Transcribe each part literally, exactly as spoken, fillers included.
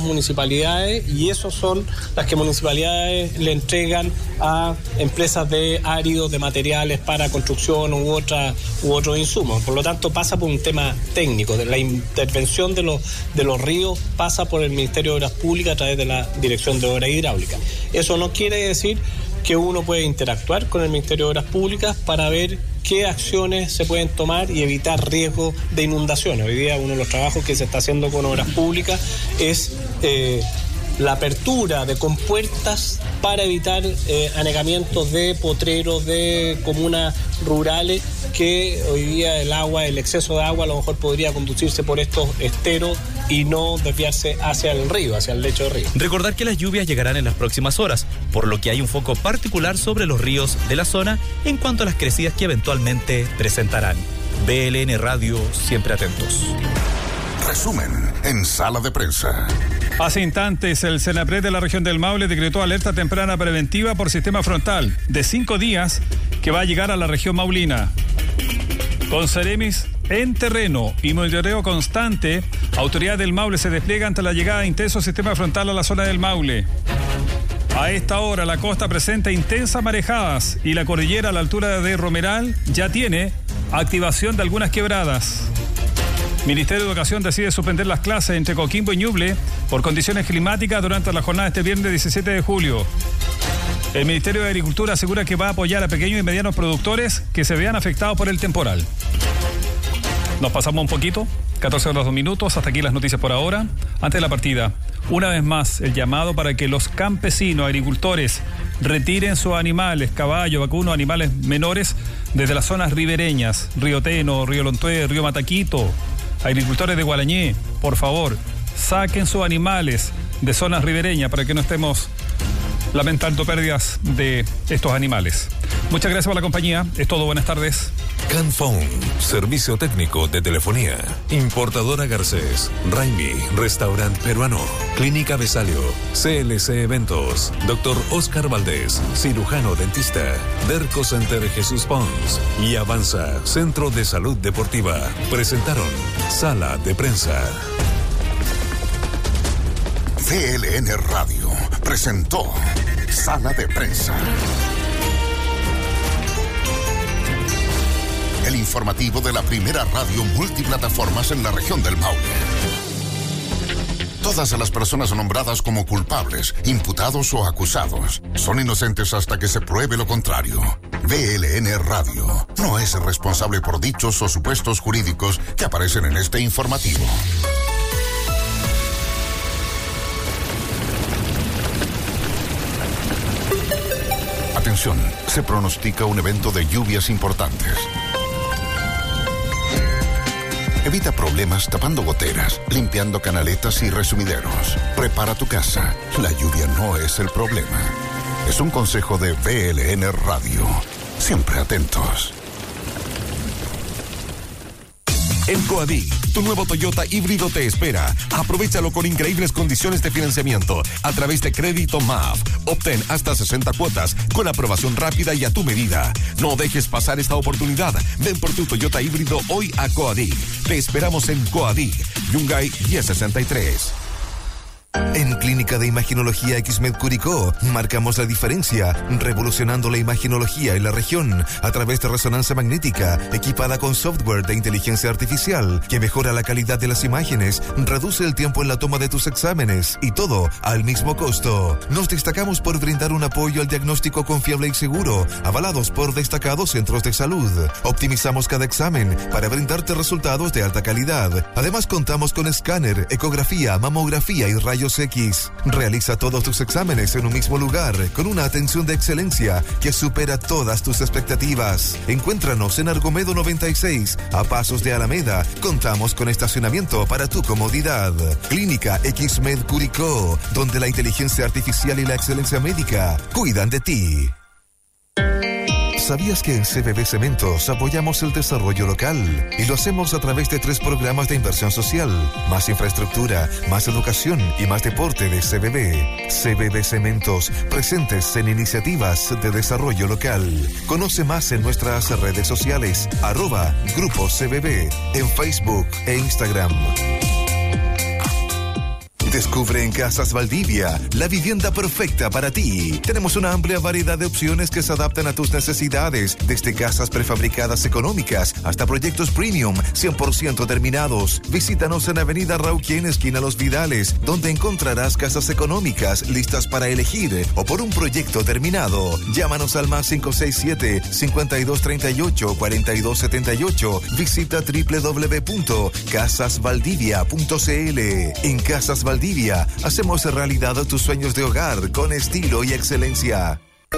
municipalidades, y esos son las que municipalidades le entregan a empresas de áridos, de materiales para construcción u, otra, u otros insumos. Por lo tanto, pasa por un tema técnico. De la intervención de los, de los ríos pasa por el Ministerio de Obras Públicas a través de la Dirección de Obras Hidráulicas. Eso no quiere decir que uno puede interactuar con el Ministerio de Obras Públicas para ver qué acciones se pueden tomar y evitar riesgos de inundaciones. Hoy día uno de los trabajos que se está haciendo con Obras Públicas es eh, la apertura de compuertas para evitar eh, anegamientos de potreros, de comunas rurales, que hoy día el agua, el exceso de agua a lo mejor podría conducirse por estos esteros y no desviarse hacia el río, hacia el lecho del río. Recordar que las lluvias llegarán en las próximas horas, por lo que hay un foco particular sobre los ríos de la zona en cuanto a las crecidas que eventualmente presentarán. B L N Radio, siempre atentos. Resumen en Sala de Prensa. Hace instantes, el Senapred de la región del Maule decretó alerta temprana preventiva por sistema frontal de cinco días que va a llegar a la región maulina. Con Ceremis en terreno y monitoreo constante, autoridad del Maule se despliega ante la llegada de intenso sistema frontal a la zona del Maule. A esta hora la costa presenta intensas marejadas y la cordillera a la altura de Romeral ya tiene activación de algunas quebradas. Ministerio de Educación decide suspender las clases entre Coquimbo y Ñuble por condiciones climáticas durante la jornada de este viernes diecisiete de julio. El Ministerio de Agricultura asegura que va a apoyar a pequeños y medianos productores que se vean afectados por el temporal. Nos pasamos un poquito, catorce horas dos minutos, hasta aquí las noticias por ahora. Antes de la partida, una vez más el llamado para que los campesinos, agricultores, retiren sus animales, caballos, vacunos, animales menores desde las zonas ribereñas, Río Teno, Río Lontué, Río Mataquito. Agricultores de Gualañé, por favor, saquen sus animales de zonas ribereñas para que no estemos lamentando pérdidas de estos animales. Muchas gracias por la compañía. Es todo. Buenas tardes. Canphone, servicio técnico de telefonía. Importadora Garcés, Raimi, restaurante peruano, Clínica Besalio, C L C Eventos, Doctor Oscar Valdés, cirujano dentista, Derco Center Jesús Pons y Avanza, Centro de Salud Deportiva. Presentaron Sala de Prensa. V L N Radio presentó Sala de Prensa. El informativo de la primera radio multiplataformas en la región del Maule. Todas las personas nombradas como culpables, imputados o acusados son inocentes hasta que se pruebe lo contrario. V L N Radio no es responsable por dichos o supuestos jurídicos que aparecen en este informativo. Atención, se pronostica un evento de lluvias importantes. Evita problemas tapando goteras, limpiando canaletas y resumideros. Prepara tu casa. La lluvia no es el problema. Es un consejo de V L N Radio. Siempre atentos. En Coadí, tu nuevo Toyota híbrido te espera. Aprovéchalo con increíbles condiciones de financiamiento a través de Crédito M A F. Obtén hasta sesenta cuotas con aprobación rápida y a tu medida. No dejes pasar esta oportunidad. Ven por tu Toyota híbrido hoy a Coadí. Te esperamos en Coadí, Yungay diez sesenta y tres. En Clínica de Imaginología Xmed Curicó marcamos la diferencia, revolucionando la imaginología en la región a través de resonancia magnética equipada con software de inteligencia artificial que mejora la calidad de las imágenes, reduce el tiempo en la toma de tus exámenes y todo al mismo costo. Nos destacamos por brindar un apoyo al diagnóstico confiable y seguro, avalados por destacados centros de salud. Optimizamos cada examen para brindarte resultados de alta calidad. Además contamos con escáner, ecografía, mamografía y rayos X. Realiza todos tus exámenes en un mismo lugar, con una atención de excelencia que supera todas tus expectativas. Encuéntranos en Argomedo noventa y seis, a pasos de Alameda. Contamos con estacionamiento para tu comodidad. Clínica Xmed Curicó, donde la inteligencia artificial y la excelencia médica cuidan de ti. ¿Sabías que en C B B Cementos apoyamos el desarrollo local? Y lo hacemos a través de tres programas de inversión social: más infraestructura, más educación y más deporte de C B B. C B B Cementos, presentes en iniciativas de desarrollo local. Conoce más en nuestras redes sociales, arroba Grupo C B B, en Facebook e Instagram. Descubre en Casas Valdivia la vivienda perfecta para ti. Tenemos una amplia variedad de opciones que se adaptan a tus necesidades, desde casas prefabricadas económicas hasta proyectos premium cien por ciento terminados. Visítanos en Avenida Rauquien, esquina Los Vidales, donde encontrarás casas económicas listas para elegir o por un proyecto terminado. Llámanos al más cinco seis siete, cinco dos tres ocho, cuatro dos siete ocho. Visita doble u doble u doble u punto casas valdivia punto c l. En Casas Valdivia hacemos realidad tus sueños de hogar con estilo y excelencia.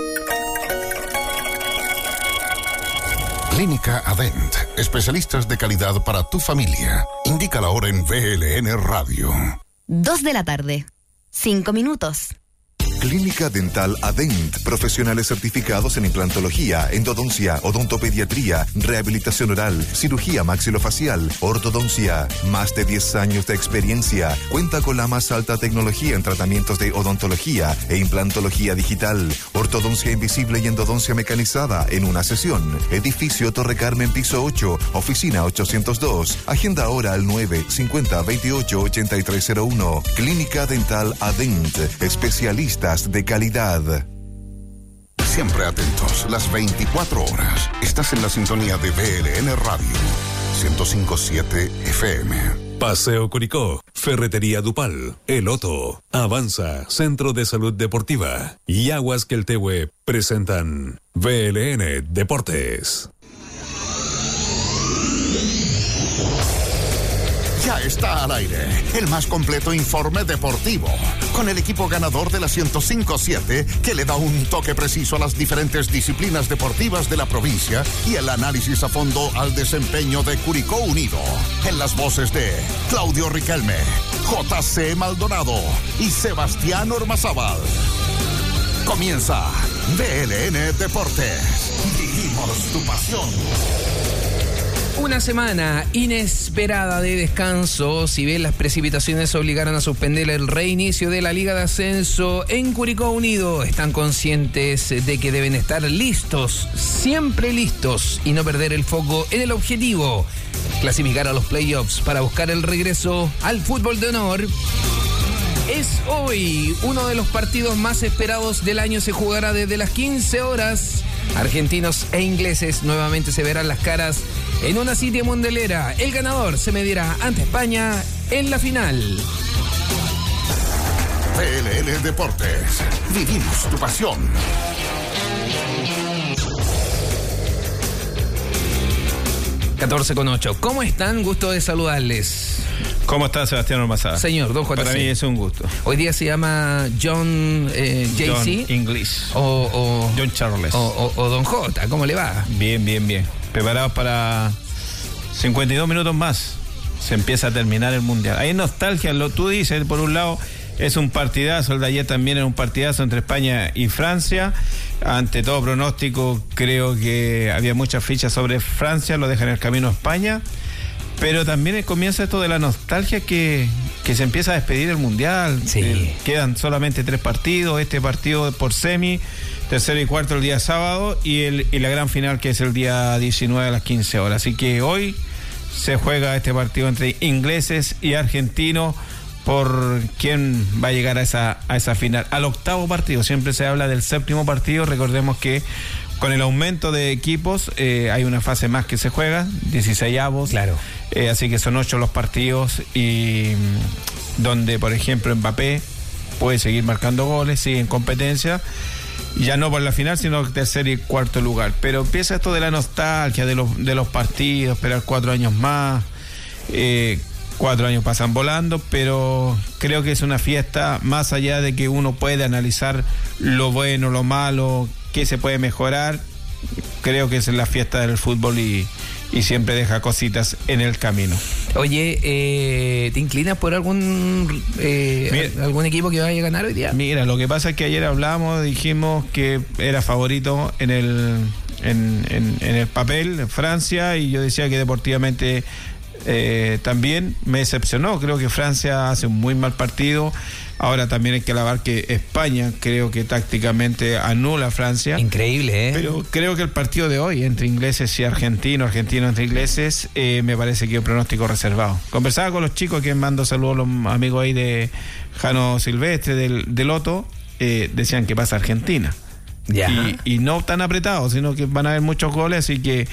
Clínica Adent, especialistas de calidad para tu familia. Indica la hora en V L N Radio. Dos de la tarde, cinco minutos. Clínica Dental Adent, profesionales certificados en implantología, endodoncia, odontopediatría, rehabilitación oral, cirugía maxilofacial, ortodoncia. Más de diez años de experiencia. Cuenta con la más alta tecnología en tratamientos de odontología e implantología digital, ortodoncia invisible y endodoncia mecanizada en una sesión. Edificio Torre Carmen, piso ocho, oficina ochocientos dos. Agenda ahora al nueve cincuenta veintiocho ochenta y tres cero uno. Clínica Dental Adent, especialistas de calidad. Siempre atentos, las veinticuatro horas. Estás en la sintonía de V L N Radio, ciento cinco punto siete F M. Paseo Curicó, Ferretería Dupal, El Otto, Avanza, Centro de Salud Deportiva y Aguas Queltehue presentan V L N Deportes. Ya está al aire el más completo informe deportivo, con el equipo ganador de la ciento cinco punto siete que le da un toque preciso a las diferentes disciplinas deportivas de la provincia y el análisis a fondo al desempeño de Curicó Unido. En las voces de Claudio Riquelme, J C Maldonado y Sebastián Ormazábal. Comienza V L N Deportes. Vivimos tu pasión. Una semana inesperada de descanso, si bien las precipitaciones obligaron a suspender el reinicio de la Liga de Ascenso en Curicó Unido, están conscientes de que deben estar listos, siempre listos, y no perder el foco en el objetivo, clasificar a los playoffs para buscar el regreso al fútbol de honor. Es hoy uno de los partidos más esperados del año, se jugará desde las quince horas. Argentinos e ingleses nuevamente se verán las caras en una cita mundialera. El ganador se medirá ante España en la final. V L N Deportes. Vivimos tu pasión. catorce con ocho. ¿Cómo están? Gusto de saludarles. ¿Cómo está Sebastián Ormazábal? Señor, don J C. Para mí es un gusto. Hoy día se llama John eh, J C. John English. O, o John Charles. O, o, o Don J. ¿Cómo le va? Bien, bien, bien. Preparados para cincuenta y dos minutos más. Se empieza a terminar el Mundial. Hay nostalgia, lo tú dices, por un lado es un partidazo, el de ayer también era un partidazo entre España y Francia. Ante todo pronóstico, creo que había muchas fichas sobre Francia, lo deja en el camino a España. Pero también comienza esto de la nostalgia que, que se empieza a despedir el Mundial. Sí. Eh, quedan solamente tres partidos, este partido por semi, tercero y cuarto el día sábado y, el, y la gran final que es el día diecinueve a las quince horas. Así que hoy se juega este partido entre ingleses y argentinos por quién va a llegar a esa, a esa final. Al octavo partido, siempre se habla del séptimo partido, recordemos que con el aumento de equipos eh, hay una fase más que se juega, dieciseisavos. Claro. Eh, así que son ocho los partidos y mm, donde, por ejemplo, Mbappé puede seguir marcando goles, sigue en competencia, ya no por la final, sino tercer y cuarto lugar. Pero empieza esto de la nostalgia de los, de los partidos, esperar cuatro años más. Eh, cuatro años pasan volando, pero creo que es una fiesta más allá de que uno puede analizar lo bueno, lo malo, qué se puede mejorar. Creo que es la fiesta del fútbol y, y siempre deja cositas en el camino. Oye, eh, ¿te inclinas por algún eh, Mira, algún equipo que vaya a ganar hoy día? Mira, lo que pasa es que ayer hablamos, dijimos que era favorito en el en, en, en el papel Francia, y yo decía que deportivamente eh, también me decepcionó. Creo que Francia hace un muy mal partido. Ahora también hay que alabar que España creo que tácticamente anula a Francia. Increíble, ¿eh? Pero creo que el partido de hoy entre ingleses y argentinos, argentinos entre ingleses, eh, me parece que es un pronóstico reservado. Conversaba con los chicos, que mando saludos a los amigos ahí de Jano Silvestre del, del Loto, eh, decían que pasa Argentina. Ya. Y, y no tan apretados, sino que van a haber muchos goles, así que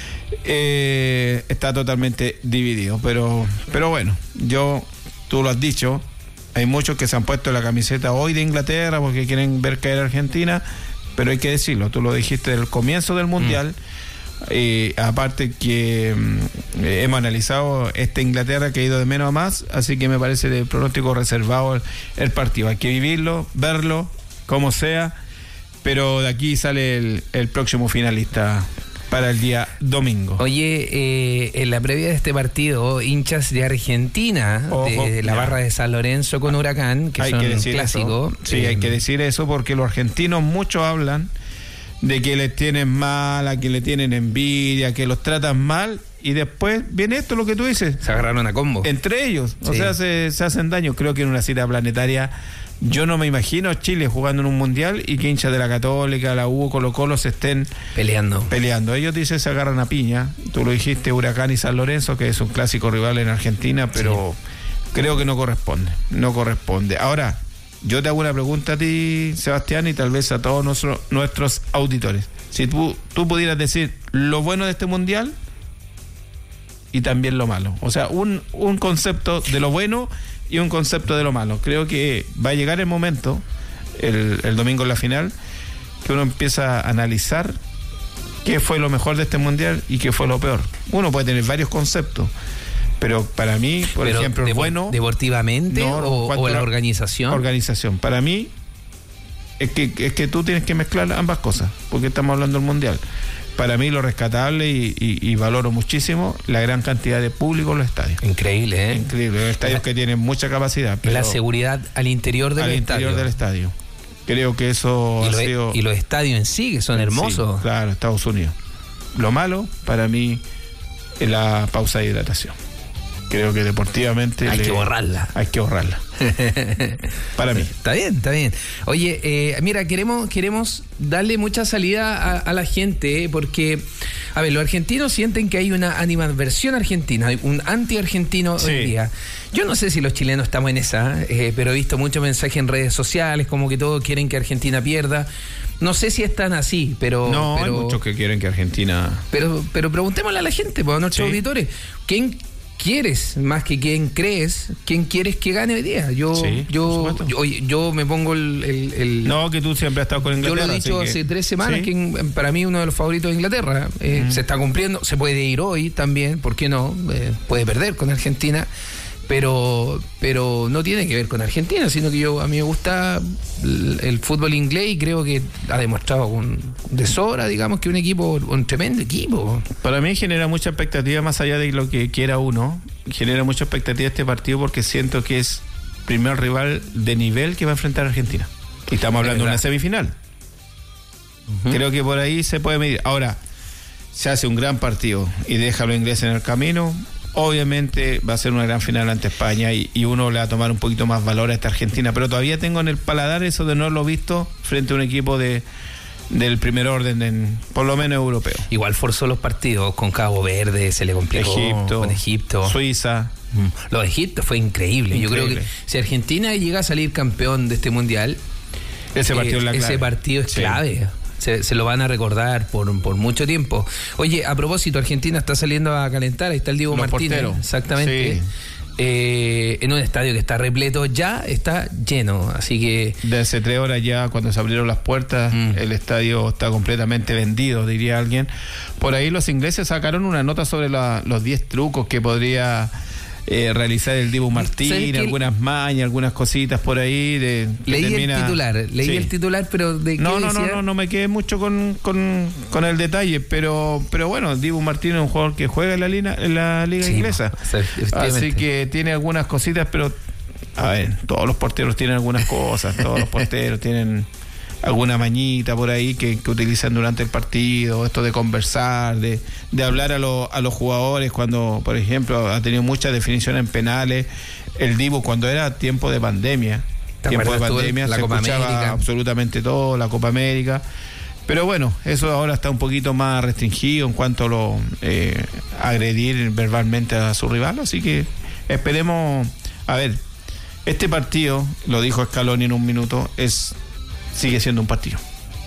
eh, está totalmente dividido. Pero, pero bueno, yo, tú lo has dicho, hay muchos que se han puesto la camiseta hoy de Inglaterra porque quieren ver caer a Argentina, pero hay que decirlo, tú lo dijiste del comienzo del Mundial. Mm. Eh, aparte que eh, hemos analizado esta Inglaterra que ha ido de menos a más, así que me parece de pronóstico reservado el, el partido. Hay que vivirlo, verlo, como sea, pero de aquí sale el, el próximo finalista para el día domingo. Oye, eh, en la previa de este partido, hinchas de Argentina, Ojo, de la ya. barra de San Lorenzo con Huracán, que hay son que clásicos. Sí, eh, hay que decir eso porque los argentinos muchos hablan de que les tienen mal, a que le tienen envidia, que los tratan mal, y después viene esto, lo que tú dices. Se agarraron a combo. Entre ellos, sí. o sea, se, se hacen daño. Creo que en una cita planetaria, yo no me imagino Chile jugando en un mundial y que hinchas de la Católica, la U, Colo Colo se estén peleando. Peleando. Ellos dicen se agarran a piña. Tú lo dijiste, Huracán y San Lorenzo, que es un clásico rival en Argentina, pero sí. creo que no corresponde. No corresponde. Ahora, yo te hago una pregunta a ti, Sebastián, y tal vez a todos nuestro, nuestros auditores. Si tú, tú pudieras decir lo bueno de este mundial y también lo malo. O sea, un, un concepto de lo bueno y un concepto de lo malo. Creo que va a llegar el momento, el, el domingo en la final, que uno empieza a analizar qué fue lo mejor de este mundial y qué fue lo peor. Uno puede tener varios conceptos, pero para mí, por pero ejemplo, devo- bueno... ¿Deportivamente no, o, o la organización? Organización. Para mí, es que, es que tú tienes que mezclar ambas cosas, porque estamos hablando del Mundial. Para mí lo rescatable y, y, y valoro muchísimo la gran cantidad de público en los estadios. Increíble, ¿eh? Increíble. Los estadios la, que tienen mucha capacidad. Pero la seguridad al interior del al estadio. Al interior del estadio. Creo que eso y ha lo, sido... Y los estadios en sí, que son hermosos. Sí, claro, Estados Unidos. Lo malo, para mí, es la pausa de hidratación. Creo que deportivamente hay le, que borrarla. Hay que borrarla. Para mí. Está bien, está bien. Oye, eh, mira, queremos queremos darle mucha salida a, a la gente, eh, porque, a ver, los argentinos sienten que hay una animadversión argentina, un anti-argentino sí. hoy día. Yo no sé si los chilenos estamos en esa, eh, pero he visto muchos mensajes en redes sociales, como que todos quieren que Argentina pierda. No sé si es tan así, pero... No, pero, hay muchos que quieren que Argentina... Pero, pero preguntémosle a la gente, pues, a nuestros sí. auditores, ¿quién quieres más que quién crees? ¿Quién quieres que gane hoy día? Yo sí, yo, yo yo me pongo el, el, el... No, que tú siempre has estado con Inglaterra. Yo lo he dicho hace que... tres semanas, ¿sí? que para mí uno de los favoritos de Inglaterra. Eh, mm. Se está cumpliendo, se puede ir hoy también, ¿por qué no? Eh, puede perder con Argentina. Pero pero no tiene que ver con Argentina, sino que yo a mí me gusta el, el fútbol inglés y creo que ha demostrado con de sobra, digamos, que un equipo, un tremendo equipo. Para mí genera mucha expectativa, más allá de lo que quiera uno, genera mucha expectativa este partido porque siento que es el primer rival de nivel que va a enfrentar a Argentina. Y estamos hablando de una semifinal. Uh-huh. Creo que por ahí se puede medir. Ahora, se hace un gran partido y deja a los ingleses en el camino. Obviamente va a ser una gran final ante España y, y uno le va a tomar un poquito más valor a esta Argentina, pero todavía tengo en el paladar eso de no haberlo visto frente a un equipo de del primer orden, en, por lo menos europeo. Igual forzó los partidos con Cabo Verde, se le complicó Egipto, con Egipto. Suiza. Mm. Los de Egipto fue increíble. increíble. Yo creo que si Argentina llega a salir campeón de este mundial, ese partido, eh, es, la clave. Ese partido es sí. clave. Se, se lo van a recordar por, por mucho tiempo. Oye, a propósito, Argentina está saliendo a calentar. Ahí está el Diego Los Martínez. Porteros. Exactamente. Sí. Eh, en un estadio que está repleto, ya está lleno. Así que. De hace tres horas ya, cuando se abrieron las puertas, mm. el estadio está completamente vendido, diría alguien. Por ahí los ingleses sacaron una nota sobre la, los diez trucos que podría. Eh, realizar el Dibu Martín, algunas mañas, algunas cositas por ahí. De, leí termina... el titular, leí sí. el titular, pero ¿de qué no, no, decía? no, no, no me quedé mucho con, con, con el detalle, pero pero bueno, Dibu Martín es un jugador que juega en la, lina, en la liga sí, inglesa, así que tiene algunas cositas, pero a ver, todos los porteros tienen algunas cosas, todos los porteros tienen alguna mañita por ahí que, que utilizan durante el partido, esto de conversar, de, de hablar a, lo, a los jugadores cuando, por ejemplo, ha tenido mucha definición en penales. El Dibu, cuando era tiempo de pandemia, tiempo de pandemia, la se Copa escuchaba América. absolutamente todo, la Copa América. Pero bueno, eso ahora está un poquito más restringido en cuanto a lo eh, agredir verbalmente a su rival, así que esperemos, a ver, Este partido, lo dijo Scaloni en un minuto, es sigue siendo un partido.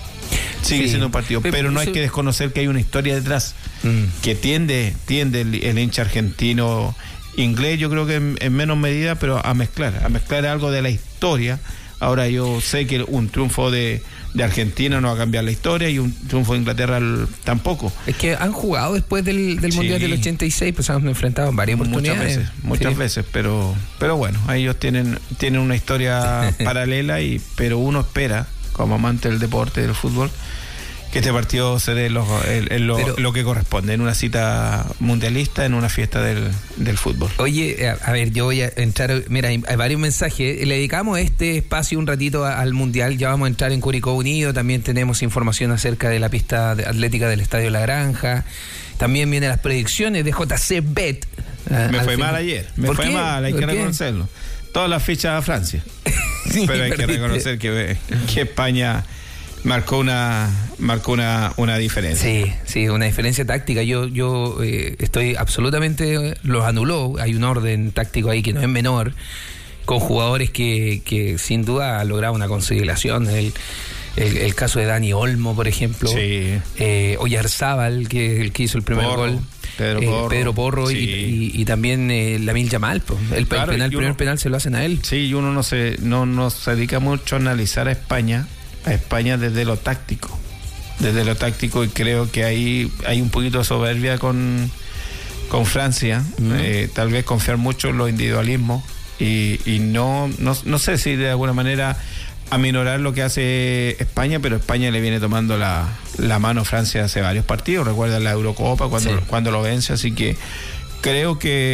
Sigue sí. siendo un partido, pero, pero no hay que desconocer que hay una historia detrás mm. que tiende, tiende el, el hincha argentino inglés, yo creo que en, en menos medida, pero a mezclar, a mezclar algo de la historia. Ahora yo sé que un triunfo de, de Argentina no va a cambiar la historia y un triunfo de Inglaterra el, tampoco. Es que han jugado después del, del sí. Mundial del ochenta y seis, pues han enfrentado en varias muchas oportunidades. Veces, muchas sí. veces, pero pero bueno, ellos tienen, tienen una historia paralela, y pero uno espera, como amante del deporte, del fútbol, que este partido se dé lo, el, el, lo, Pero, lo que corresponde, en una cita mundialista, en una fiesta del, del fútbol. Oye, a, a ver, yo voy a entrar, mira, hay, hay varios mensajes, le dedicamos este espacio un ratito a, al mundial, ya vamos a entrar en Curicó Unido, también tenemos información acerca de la pista de atlética del Estadio La Granja, también vienen las predicciones de J C Bet. Me fue fin. mal ayer, me fue qué? mal, hay que reconocerlo. Todas las fichas a Francia, sí, pero hay perdiste. que reconocer que, que España... Marcó una marcó una, una diferencia. Sí, sí, una diferencia táctica. Yo yo eh, estoy absolutamente... Los anuló. Hay un orden táctico ahí que no es menor, con jugadores que, que sin duda han logrado una consolidación. El, el, el caso de Dani Olmo, por ejemplo. Sí. Eh, Oyarzábal, que el que hizo el primer Porro, gol. Pedro Porro. Eh, Pedro Porro sí. y, y, y también eh, Lamine Yamal. Pues. El, claro, el, penal, el primer penal se lo hacen a él. Sí, y uno no se, no, no se dedica mucho a analizar a España. a España desde lo táctico, desde lo táctico y creo que ahí hay un poquito de soberbia con, con Francia, mm. eh, tal vez confiar mucho en los individualismos y, y no, no, no sé si de alguna manera aminorar lo que hace España, pero España le viene tomando la, la mano a Francia hace varios partidos, recuerda la Eurocopa cuando, sí. cuando lo vence, así que creo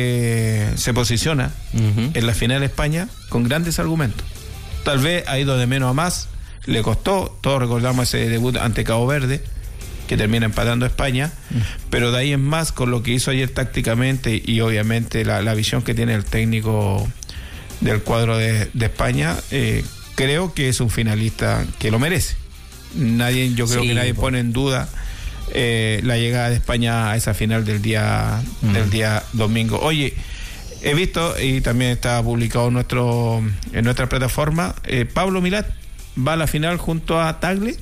que se posiciona uh-huh. en la final España con grandes argumentos, tal vez ha ido de menos a más. Le costó, todos recordamos ese debut ante Cabo Verde, que termina empatando a España, mm. pero de ahí en más, con lo que hizo ayer tácticamente y obviamente la, la visión que tiene el técnico del cuadro de, de España, eh, creo que es un finalista que lo merece. Nadie, yo creo sí, que nadie pone en duda eh, la llegada de España a esa final del día, mm. del día domingo. Oye, he visto, y también está publicado en, nuestro, en nuestra plataforma, eh, Pablo Milat va a la final junto a Tagle.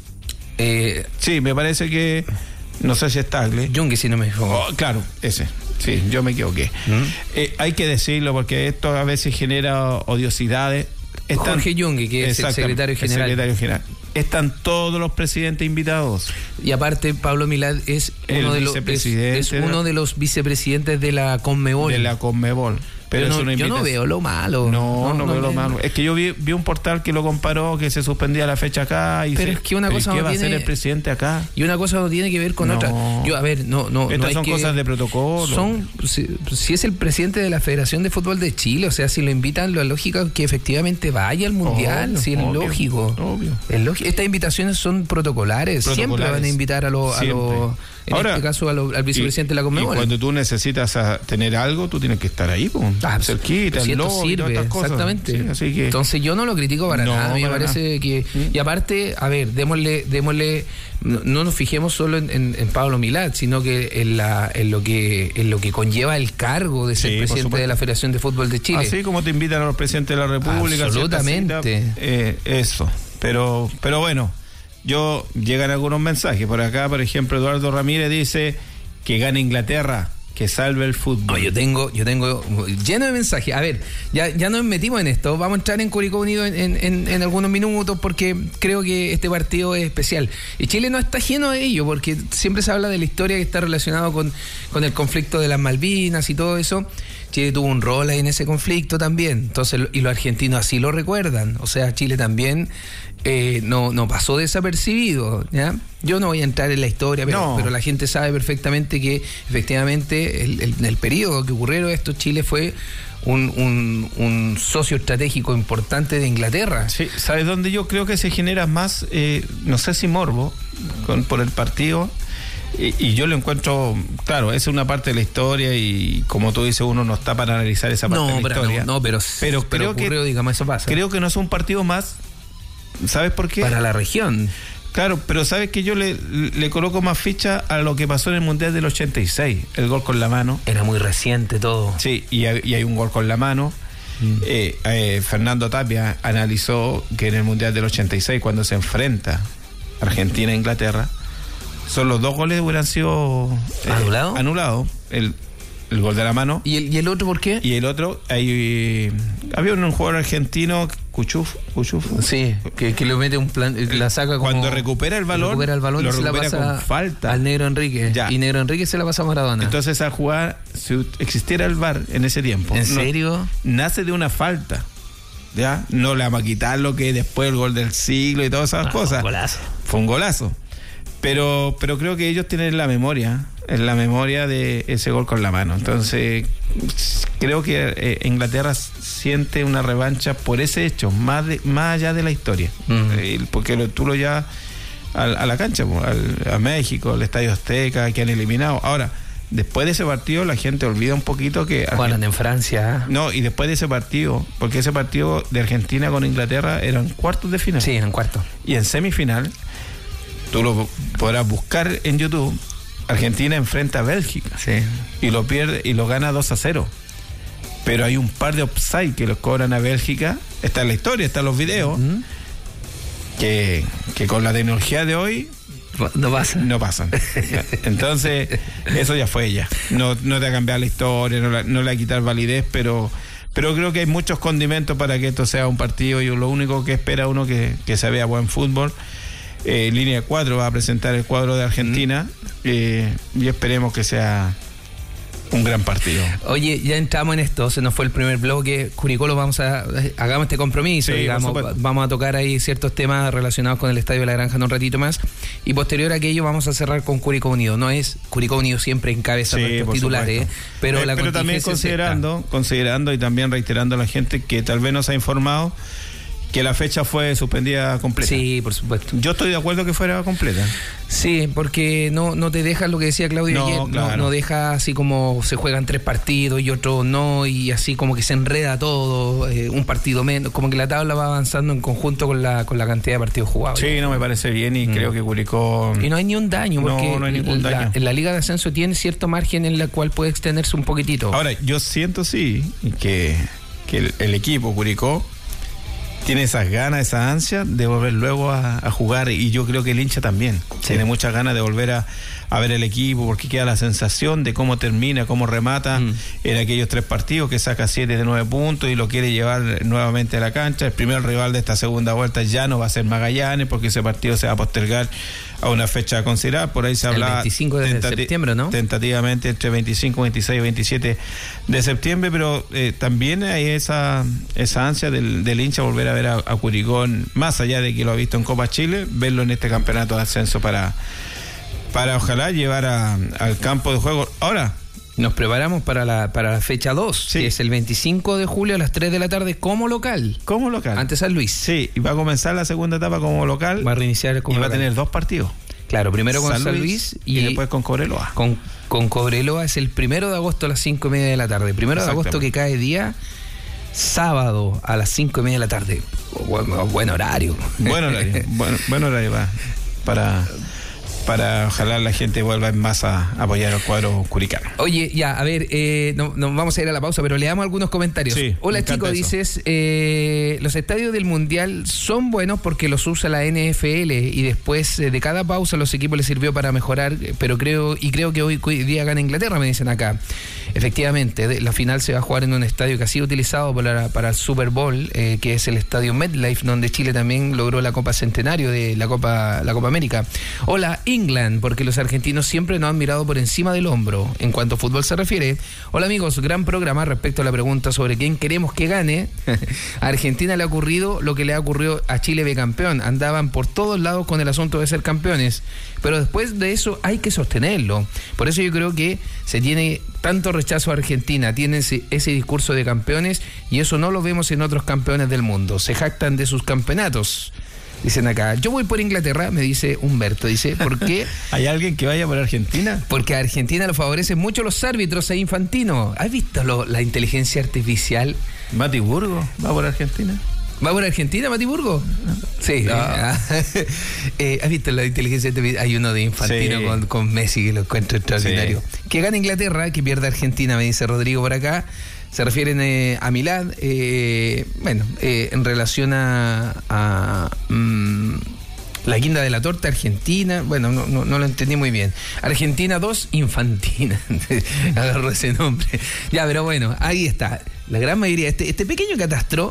Eh, sí, me parece que... No sé si es Tagle. Junge, si no me equivoco. Oh, claro, ese. Sí, yo me equivoqué. ¿Mm? Eh, hay que decirlo porque esto a veces genera odiosidades. Están, Jorge Junge, que es el secretario general. El secretario general. Están todos los presidentes invitados. Y aparte, Pablo Milad es uno, de, los, es, es uno de los vicepresidentes de la Conmebol. De la Conmebol. Pero no, yo no veo lo malo. No, no, no, no veo lo malo. Es que yo vi, vi un portal que lo comparó, que se suspendía la fecha acá. Y pero se, es que una cosa ¿qué no va tiene, a hacer el presidente acá? Y una cosa no tiene que ver con no. otra. Yo, a ver, no, no. Estas no son que, cosas de protocolo. Son, si, si es el presidente de la Federación de Fútbol de Chile, o sea, si lo invitan, lo lógico es que efectivamente vaya al mundial. Obvio, sí, es obvio, lógico. Obvio. Es lógico. Estas invitaciones son protocolares. protocolares. Siempre van a invitar a los. En Ahora, este caso al, al vicepresidente y, de la Conmebol. Y cuando tú necesitas a tener algo, tú tienes que estar ahí, pues, ah, cerquita, el logo y todas estas cosas. Exactamente. Sí, así que, entonces yo no lo critico para no, nada. A mí me parece nada. que... ¿Mm? Y aparte, a ver, démosle... démosle no, no nos fijemos solo en, en, en Pablo Milad, sino que en, la, en, lo que en lo que conlleva el cargo de ser sí, presidente de la Federación de Fútbol de Chile. Así como te invitan a los presidentes de la República. Absolutamente. Cita, eh, eso. Pero, pero bueno, yo llegan algunos mensajes. Por acá, por ejemplo, Eduardo Ramírez dice... que gane Inglaterra, que salve el fútbol. No, yo tengo, yo tengo lleno de mensajes. A ver, ya, ya nos metimos en esto. Vamos a entrar en Curicó Unido en, en, en algunos minutos porque creo que este partido es especial. Y Chile no está ajeno de ello porque siempre se habla de la historia que está relacionado con, con el conflicto de las Malvinas y todo eso. Chile tuvo un rol ahí en ese conflicto también. Entonces, y los argentinos así lo recuerdan. O sea, Chile también eh, no, no pasó desapercibido, ¿ya? Yo no voy a entrar en la historia, pero, no. pero la gente sabe perfectamente que efectivamente el, el, en el periodo que ocurrieron esto, Chile fue un, un, un socio estratégico importante de Inglaterra. Sí, ¿sabes dónde yo creo que se genera más, eh, no sé si morbo, con, por el partido? Y, y yo lo encuentro, claro, es una parte de la historia y como tú dices, uno no está para analizar esa parte no, de la pero historia. No, no, pero, pero, pero creo ocurrió, que, digamos, eso pasa. Creo que no es un partido más, ¿sabes por qué? Para la región. Claro, pero sabes que yo le, le coloco más ficha a lo que pasó en el Mundial del ochenta y seis, el gol con la mano. Era muy reciente todo. Sí, y hay, y hay un gol con la mano. Mm. Eh, eh, Fernando Tapia analizó que en el Mundial del ochenta y seis, cuando se enfrenta Argentina e Inglaterra, son los dos goles hubieran sido eh, ¿anulados? Anulados. El, el gol de la mano. ¿Y el, y el otro por qué? Y el otro, ahí, había un, un jugador argentino, Cuchuf, Cuchuf. Sí, que, que lo mete un plan, la saca como... Cuando recupera el balón, recupera el balón lo y se la recupera pasa con falta. al Negro Enrique. Ya. Y Negro Enrique se la pasa a Maradona. Entonces esa jugada, si existiera el V A R en ese tiempo... ¿En no, serio? Nace de una falta. ¿Ya? No le vamos a quitar lo que después el gol del siglo y todas esas ah, cosas. Fue un golazo. Fue un golazo. Pero, pero creo que ellos tienen la memoria, en la memoria de ese gol con la mano. Entonces, creo que eh, Inglaterra siente una revancha por ese hecho, más de, más allá de la historia. Uh-huh. eh, porque lo, tú lo llevas a, a la cancha, al, a México, al Estadio Azteca, que han eliminado. Ahora, después de ese partido, la gente olvida un poquito que... Jugaron en Francia. No, y después de ese partido, porque ese partido de Argentina con Inglaterra eran cuartos de final. Sí, eran cuartos. Y en semifinal... Tú lo podrás buscar en YouTube. Argentina enfrenta a Bélgica. Sí. Y lo pierde y lo gana dos a cero. Pero hay un par de offside que los cobran a Bélgica. Está en la historia, están los videos. Uh-huh. Que, que con la tecnología de hoy no pasan. No pasan. Entonces, eso ya fue ya. No, no te ha cambiado la historia, no, la, no le va a quitar validez, pero, pero creo que hay muchos condimentos para que esto sea un partido. Y lo único que espera uno que, que se vea buen fútbol. Eh, línea cuatro va a presentar el cuadro de Argentina mm. eh, y esperemos que sea un gran partido. Oye, ya entramos en esto, se nos fue el primer bloque. Curicó, lo vamos a hagamos este compromiso, sí, digamos, vamos a tocar ahí ciertos temas relacionados con el Estadio de la Granja en un ratito más y posterior a aquello vamos a cerrar con Curicó Unido. No es Curicó Unido siempre en cabeza sí, nuestros titulares, eh, pero eh, la pero también considerando, considerando y también reiterando a la gente que tal vez nos ha informado que la fecha fue suspendida completa. Sí, por supuesto. Yo estoy de acuerdo que fuera completa. Sí, porque no, no te deja lo que decía Claudio no, ayer, claro. no, no deja así como se juegan tres partidos y otro no, y así como que se enreda todo, eh, un partido menos, como que la tabla va avanzando en conjunto con la con la cantidad de partidos jugados. Sí, no me parece bien y mm. creo que Curicó... Y no hay ni un daño, porque no, no hay ningún la, daño. en la Liga de Ascenso tiene cierto margen en la cual puede extenderse un poquitito. Ahora, yo siento sí que, que el, el equipo Curicó tiene esas ganas, esa ansia de volver luego a, a jugar y yo creo que el hincha también sí. tiene muchas ganas de volver a, a ver el equipo porque queda la sensación de cómo termina, cómo remata mm. en aquellos tres partidos que saca siete de nueve puntos y lo quiere llevar nuevamente a la cancha. El primer rival de esta segunda vuelta ya no va a ser Magallanes porque ese partido se va a postergar a una fecha considerable, por ahí se habla el veinticinco de tentati- septiembre, ¿no? Tentativamente entre veinticinco, veintiséis y veintisiete de septiembre, pero eh, también hay esa esa ansia del, del hincha volver a ver a, a Curicó, más allá de que lo ha visto en Copa Chile, verlo en este campeonato de ascenso para, para ojalá llevar a, al campo de juego. Ahora, nos preparamos para la para la fecha dos, sí. que es el veinticinco de julio a las tres de la tarde como local. Como local. Ante San Luis. Sí, y va a comenzar la segunda etapa como local. Va a reiniciar como Y local. va a tener dos partidos. Claro, primero con San, San Luis, Luis y, y después con Cobreloa. Con, con Cobreloa es el primero de agosto a las cinco y media de la tarde. Primero de agosto que cae día sábado a las cinco y media de la tarde. Buen, buen horario. Buen horario. buen, buen horario va para... para ojalá la gente vuelva en masa a apoyar al cuadro curicano. Oye, ya, a ver, eh, no, no vamos a ir a la pausa, pero leamos algunos comentarios. Sí, hola, chicos, dices, eh, los estadios del Mundial son buenos porque los usa la N F L y después eh, de cada pausa los equipos les sirvió para mejorar, pero creo y creo que hoy, hoy día gana Inglaterra, me dicen acá. Efectivamente, la final se va a jugar en un estadio que ha sido utilizado para, para el Super Bowl, eh, que es el estadio MetLife, donde Chile también logró la Copa Centenario de la Copa, la Copa América. Hola, England, porque los argentinos siempre nos han mirado por encima del hombro en cuanto a fútbol se refiere. Hola amigos, gran programa respecto a la pregunta sobre quién queremos que gane. A Argentina le ha ocurrido lo que le ha ocurrido a Chile de campeón. Andaban por todos lados con el asunto de ser campeones, pero después de eso hay que sostenerlo. Por eso yo creo que se tiene tanto rechazo a Argentina, tienen ese, ese discurso de campeones y eso no lo vemos en otros campeones del mundo. Se jactan de sus campeonatos. Dicen acá, yo voy por Inglaterra, me dice Humberto, dice, ¿por qué? ¿Hay alguien que vaya por Argentina? Porque a Argentina lo favorecen mucho los árbitros e Infantino. ¿Has visto lo, la inteligencia artificial? Mati Burgo va por Argentina. ¿Va por Argentina, Mati Burgo? Sí. No. eh, ¿Has visto la inteligencia artificial? Hay uno de Infantino sí. con, con Messi que lo encuentro extraordinario. Sí. Que gane Inglaterra, que pierda Argentina, me dice Rodrigo por acá. Se refieren eh, a Milad, eh, bueno, eh, en relación a, a mmm, la guinda de la torta argentina. Bueno, no, no, no lo entendí muy bien. Argentina dos, Infantina. Agarró ese nombre. Ya, pero bueno, ahí está. La gran mayoría, este, este pequeño catastro,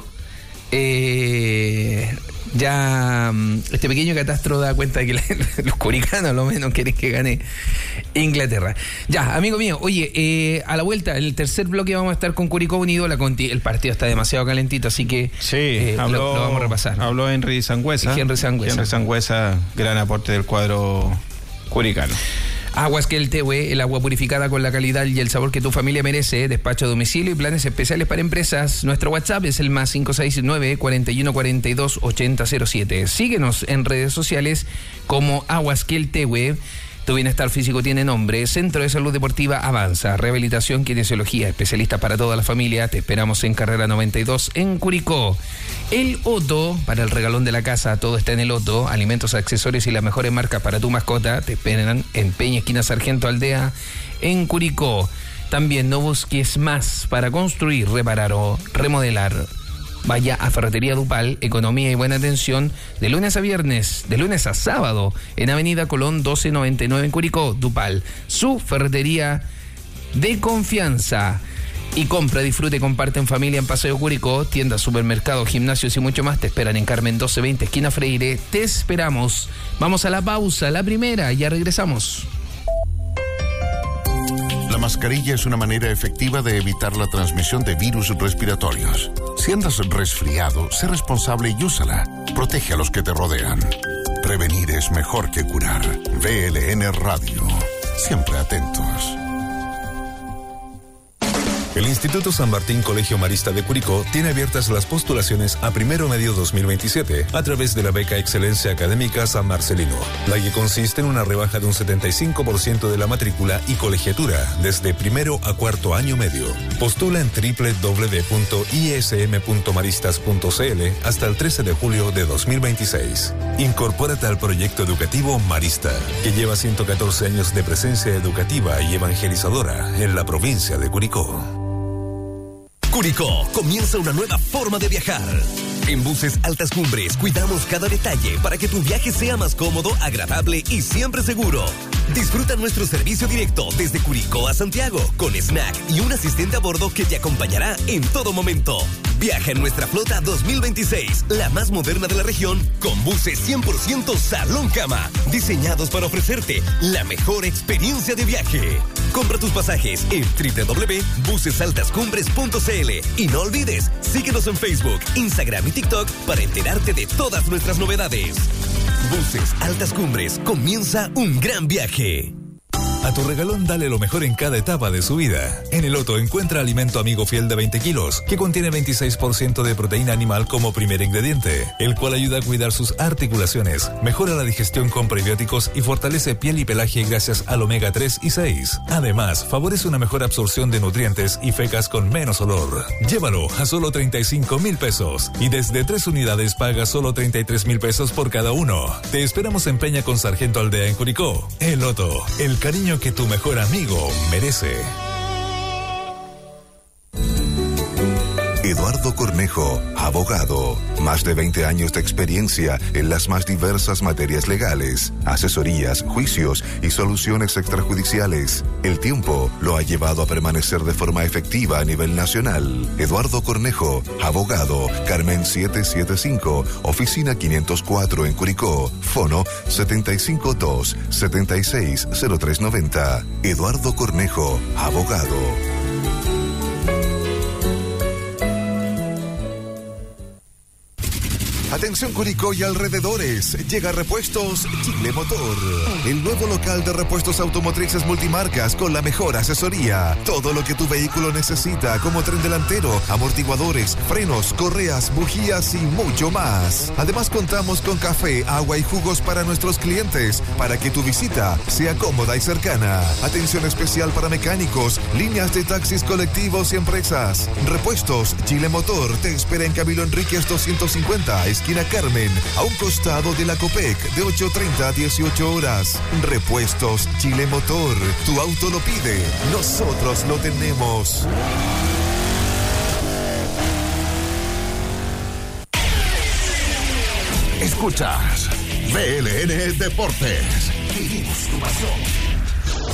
eh, ya este pequeño catastro da cuenta de que la, los curicanos lo menos quieren que gane Inglaterra. Ya, amigo mío, oye, eh, a la vuelta, en el tercer bloque vamos a estar con Curicó Unido. La conti- el partido está demasiado calentito, así que sí, eh, habló, lo, lo vamos a repasar. Habló Henry Sangüesa. Henry Sangüesa. Henry Sangüesa, gran aporte del cuadro curicano. Aguas que el Tehue, el agua purificada con la calidad y el sabor que tu familia merece. Despacho a domicilio y planes especiales para empresas. Nuestro WhatsApp es el más cinco seis nueve, cuarenta y uno cuarenta y dos, ochenta cero siete. Síguenos en redes sociales como Aguas que el Tehue. Tu bienestar físico tiene nombre. Centro de Salud Deportiva Avanza. Rehabilitación, kinesiología, especialistas para toda la familia. Te esperamos en Carrera noventa y dos en Curicó. El Otto, para el regalón de la casa, todo está en el Otto. Alimentos, accesorios y las mejores marcas para tu mascota. Te esperan en Peña, esquina Sargento Aldea, en Curicó. También no busques más para construir, reparar o remodelar. Vaya a Ferretería Dupal, economía y buena atención, de lunes a viernes, de lunes a sábado, en Avenida Colón doce noventa y nueve en Curicó. Dupal, su ferretería de confianza. Y compra, disfrute, comparte en familia en Paseo Curicó. Tiendas, supermercados, gimnasios y mucho más te esperan en Carmen doce veinte, esquina Freire. Te esperamos. Vamos a la pausa, la primera, ya regresamos. La mascarilla es una manera efectiva de evitar la transmisión de virus respiratorios. Si andas resfriado, sé responsable y úsala. Protege a los que te rodean. Prevenir es mejor que curar. V L N Radio. Siempre atentos. El Instituto San Martín Colegio Marista de Curicó tiene abiertas las postulaciones a primero medio dos mil veintisiete a través de la beca Excelencia Académica San Marcelino, la que consiste en una rebaja de un setenta y cinco por ciento de la matrícula y colegiatura desde primero a cuarto año medio. Postula en doble u doble u doble u punto i s m punto maristas punto c l hasta el trece de julio de dos mil veintiséis. Incorpórate al proyecto educativo Marista, que lleva ciento catorce años de presencia educativa y evangelizadora en la provincia de Curicó. Curicó, comienza una nueva forma de viajar. En Buses Altas Cumbres cuidamos cada detalle para que tu viaje sea más cómodo, agradable y siempre seguro. Disfruta nuestro servicio directo desde Curicó a Santiago, con snack y un asistente a bordo que te acompañará en todo momento. Viaja en nuestra flota dos mil veintiséis, la más moderna de la región, con buses cien por ciento salón cama, diseñados para ofrecerte la mejor experiencia de viaje. Compra tus pasajes en doble u doble u doble u punto buses altas cumbres punto c l y no olvides, síguenos en Facebook, Instagram y TikTok para enterarte de todas nuestras novedades. Buses Altas Cumbres, comienza un gran viaje. A tu regalón dale lo mejor en cada etapa de su vida. En el Otto encuentra alimento amigo fiel de veinte kilos, que contiene veintiséis por ciento de proteína animal como primer ingrediente, el cual ayuda a cuidar sus articulaciones, mejora la digestión con prebióticos y fortalece piel y pelaje gracias al omega tres y seis. Además, favorece una mejor absorción de nutrientes y fecas con menos olor. Llévalo a solo treinta y cinco mil pesos y desde tres unidades paga solo treinta y tres mil pesos por cada uno. Te esperamos en Peña con Sargento Aldea en Curicó. El Otto, el cariño que tu mejor amigo merece. Eduardo Cornejo, abogado. Más de veinte años de experiencia en las más diversas materias legales, asesorías, juicios y soluciones extrajudiciales. El tiempo lo ha llevado a permanecer de forma efectiva a nivel nacional. Eduardo Cornejo, abogado. Carmen setecientos setenta y cinco, oficina quinientos cuatro en Curicó. Fono setenta y cinco dos, setenta y seis cero tres noventa. Eduardo Cornejo, abogado. Atención Curicó y alrededores, llega Repuestos Chile Motor, el nuevo local de repuestos automotrices multimarcas con la mejor asesoría. Todo lo que tu vehículo necesita, como tren delantero, amortiguadores, frenos, correas, bujías y mucho más. Además contamos con café, agua y jugos para nuestros clientes, para que tu visita sea cómoda y cercana. Atención especial para mecánicos, líneas de taxis colectivos y empresas. Repuestos Chile Motor te espera en Camilo Enríquez doscientos cincuenta, esquina Carmen, a un costado de la Copec, de ocho treinta a dieciocho horas. Repuestos Chile Motor, tu auto lo pide, nosotros lo tenemos. Escuchas V L N Deportes. Vivimos tu pasión.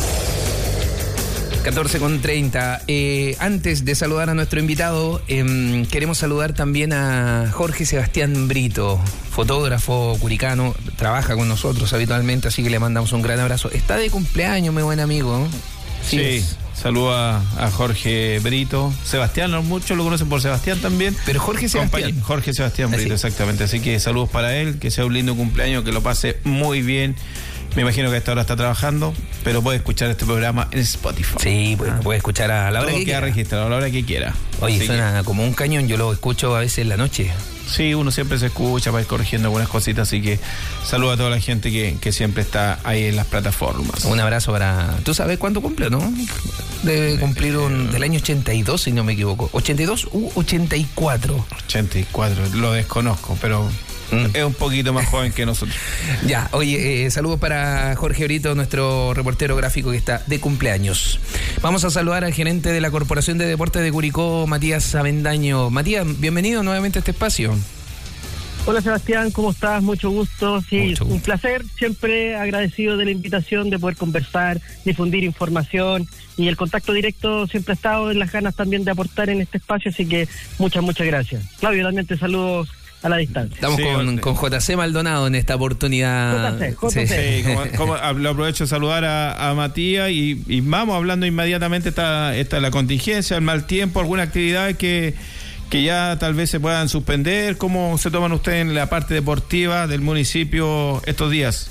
catorce con treinta. Eh, antes de saludar a nuestro invitado, eh, queremos saludar también a Jorge Sebastián Brito, fotógrafo curicano, trabaja con nosotros habitualmente, así que le mandamos un gran abrazo. Está de cumpleaños, mi buen amigo. Sí, sí. Saluda a Jorge Brito. Sebastián, no muchos lo conocen por Sebastián también. Pero Jorge Sebastián. Compañ- Jorge Sebastián Brito, así. Exactamente. Así que saludos para él, que sea un lindo cumpleaños, que lo pase muy bien. Me imagino que a esta hora está trabajando, pero puede escuchar este programa en Spotify. Sí, puede, puede escuchar a la hora Todo que queda quiera. registrado, a la hora que quiera. Oye, Así suena que, como un cañón, yo lo escucho a veces en la noche. sí, uno siempre se escucha para ir corrigiendo algunas cositas, así que saludo a toda la gente que, que siempre está ahí en las plataformas. Un abrazo para... ¿Tú sabes cuánto cumple, no? Debe cumplir un, del año ochenta y dos, si no me equivoco. ¿ochenta y dos u ochenta y cuatro? ochenta y cuatro, lo desconozco, pero mm. es un poquito más joven que nosotros. Ya, oye, eh, saludos para Jorge Brito, nuestro reportero gráfico que está de cumpleaños. Vamos a saludar al gerente de la Corporación de Deportes de Curicó, Matías Avendaño. Matías, bienvenido nuevamente a este espacio. Hola Sebastián, ¿cómo estás? Mucho gusto. Sí, Mucho gusto. Un placer. Siempre agradecido de la invitación de poder conversar, difundir información y el contacto directo siempre ha estado en las ganas también de aportar en este espacio, así que muchas, muchas gracias. Claudio, también te saludo a la distancia. Estamos Sí, con, sí. con J C Maldonado en esta oportunidad. J C, J C. Sí, como, como, lo aprovecho de saludar a, a Matías y, y vamos hablando inmediatamente, está, está la contingencia, el mal tiempo, alguna actividad que, que ya tal vez se puedan suspender. ¿Cómo se toman ustedes en la parte deportiva del municipio estos días?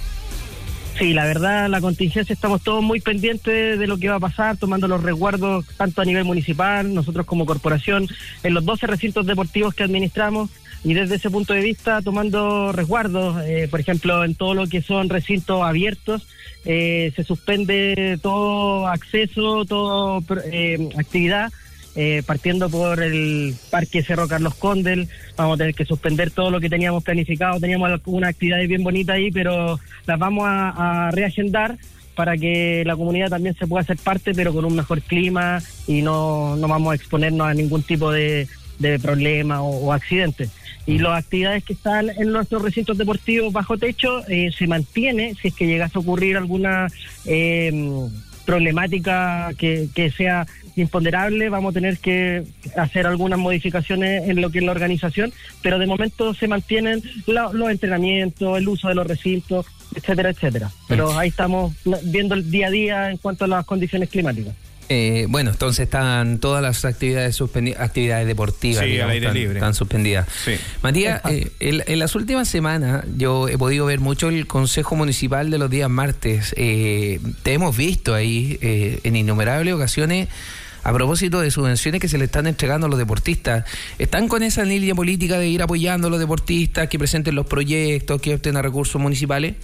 Sí, la verdad, la contingencia, estamos todos muy pendientes de lo que va a pasar, tomando los resguardos tanto a nivel municipal, nosotros como corporación, en los doce recintos deportivos que administramos, y desde ese punto de vista tomando resguardos, eh, por ejemplo, en todo lo que son recintos abiertos, eh, se suspende todo acceso, toda eh, actividad. Eh, partiendo por el Parque Cerro Carlos Condel, vamos a tener que suspender todo lo que teníamos planificado. Teníamos algunas actividades bien bonitas ahí, pero las vamos a, a reagendar para que la comunidad también se pueda hacer parte, pero con un mejor clima, y no, no vamos a exponernos a ningún tipo de, de problema o, o accidente. Y las actividades que están en nuestros recintos deportivos bajo techo eh, se mantiene. Si es que llegase a ocurrir alguna eh, problemática que, que sea imponderable, vamos a tener que hacer algunas modificaciones en lo que es la organización, pero de momento se mantienen la, los entrenamientos, el uso de los recintos, etcétera, etcétera. Pero ahí estamos viendo el día a día en cuanto a las condiciones climáticas. Eh, bueno, entonces están todas las actividades suspendidas, actividades deportivas, Sí, digamos, al aire están, libre. están suspendidas. Sí. Matías, eh, en, en las últimas semanas yo he podido ver mucho el Consejo Municipal de los días martes. Eh, te hemos visto ahí eh, en innumerables ocasiones a propósito de subvenciones que se le están entregando a los deportistas. ¿Están con esa línea política de ir apoyando a los deportistas, que presenten los proyectos, que obtengan recursos municipales?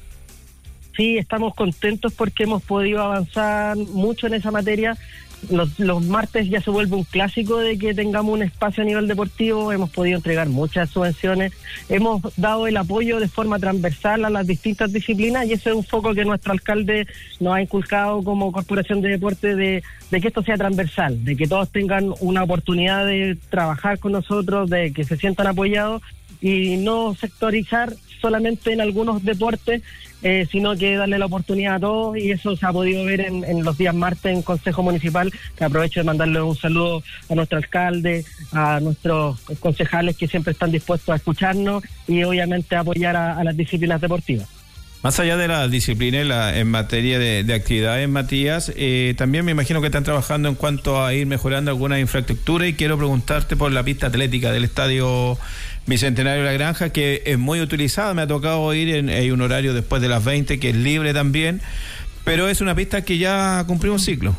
Sí, estamos contentos porque hemos podido avanzar mucho en esa materia. Los, los martes ya se vuelve un clásico de que tengamos un espacio a nivel deportivo. Hemos podido entregar muchas subvenciones, hemos dado el apoyo de forma transversal a las distintas disciplinas, y ese es un foco que nuestro alcalde nos ha inculcado como Corporación de Deporte, de, de que esto sea transversal, de que todos tengan una oportunidad de trabajar con nosotros, de que se sientan apoyados, y no sectorizar solamente en algunos deportes, eh, sino que darle la oportunidad a todos, y eso se ha podido ver en, en los días martes en Consejo Municipal, que aprovecho de mandarle un saludo a nuestro alcalde, a nuestros concejales que siempre están dispuestos a escucharnos y obviamente a apoyar a, a las disciplinas deportivas. Más allá de la disciplina en, la, en materia de, de actividades, Matías, eh, también me imagino que están trabajando en cuanto a ir mejorando alguna infraestructura, y quiero preguntarte por la pista atlética del Estadio Bicentenario de la Granja, que es muy utilizada. Me ha tocado ir en, en un horario después de las veinte, que es libre también, pero es una pista que ya cumplió un ciclo.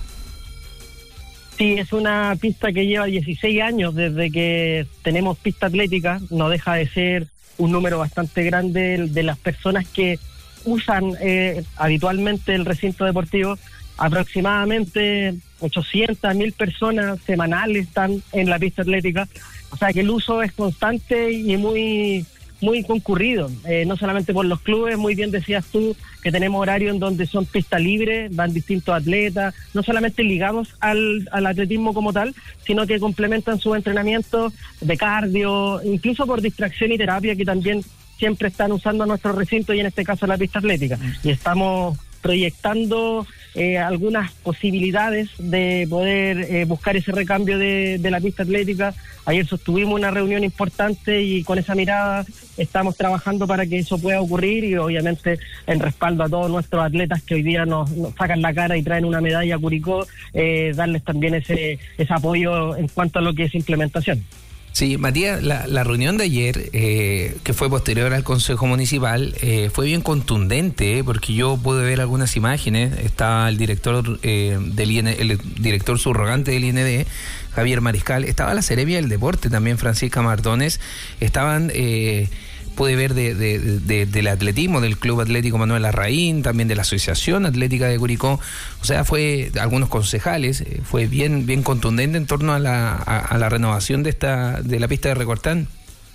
Sí, es una pista que lleva dieciséis años desde que tenemos pista atlética. No deja de ser un número bastante grande de las personas que usan eh, habitualmente el recinto deportivo. Aproximadamente ochocientas mil personas semanales están en la pista atlética, o sea que el uso es constante y muy muy concurrido, eh, no solamente por los clubes. Muy bien decías tú que tenemos horario en donde son pista libre, van distintos atletas, no solamente ligamos al, al atletismo como tal, sino que complementan sus entrenamientos de cardio, incluso por distracción y terapia, que también siempre están usando nuestro recinto y en este caso la pista atlética. Y estamos proyectando eh, algunas posibilidades de poder eh, buscar ese recambio de, de la pista atlética. Ayer sostuvimos una reunión importante y con esa mirada estamos trabajando para que eso pueda ocurrir y obviamente en respaldo a todos nuestros atletas que hoy día nos, nos sacan la cara y traen una medalla a Curicó, eh, darles también ese, ese apoyo en cuanto a lo que es implementación. Sí, Matías, la, la reunión de ayer, eh, que fue posterior al Consejo Municipal, eh, fue bien contundente, eh, porque yo pude ver algunas imágenes. Estaba el director eh, del I N, el director subrogante del I N D, Javier Mariscal, estaba la Seremia del Deporte también, Francisca Mardones, estaban... Eh, pude ver de, de, de, del atletismo, del Club Atlético Manuel Larraín, también de la Asociación Atlética de Curicó, o sea, fue algunos concejales, fue bien bien contundente en torno a la, a, a la renovación de esta de la pista de Recortán.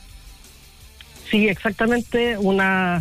Sí, exactamente, una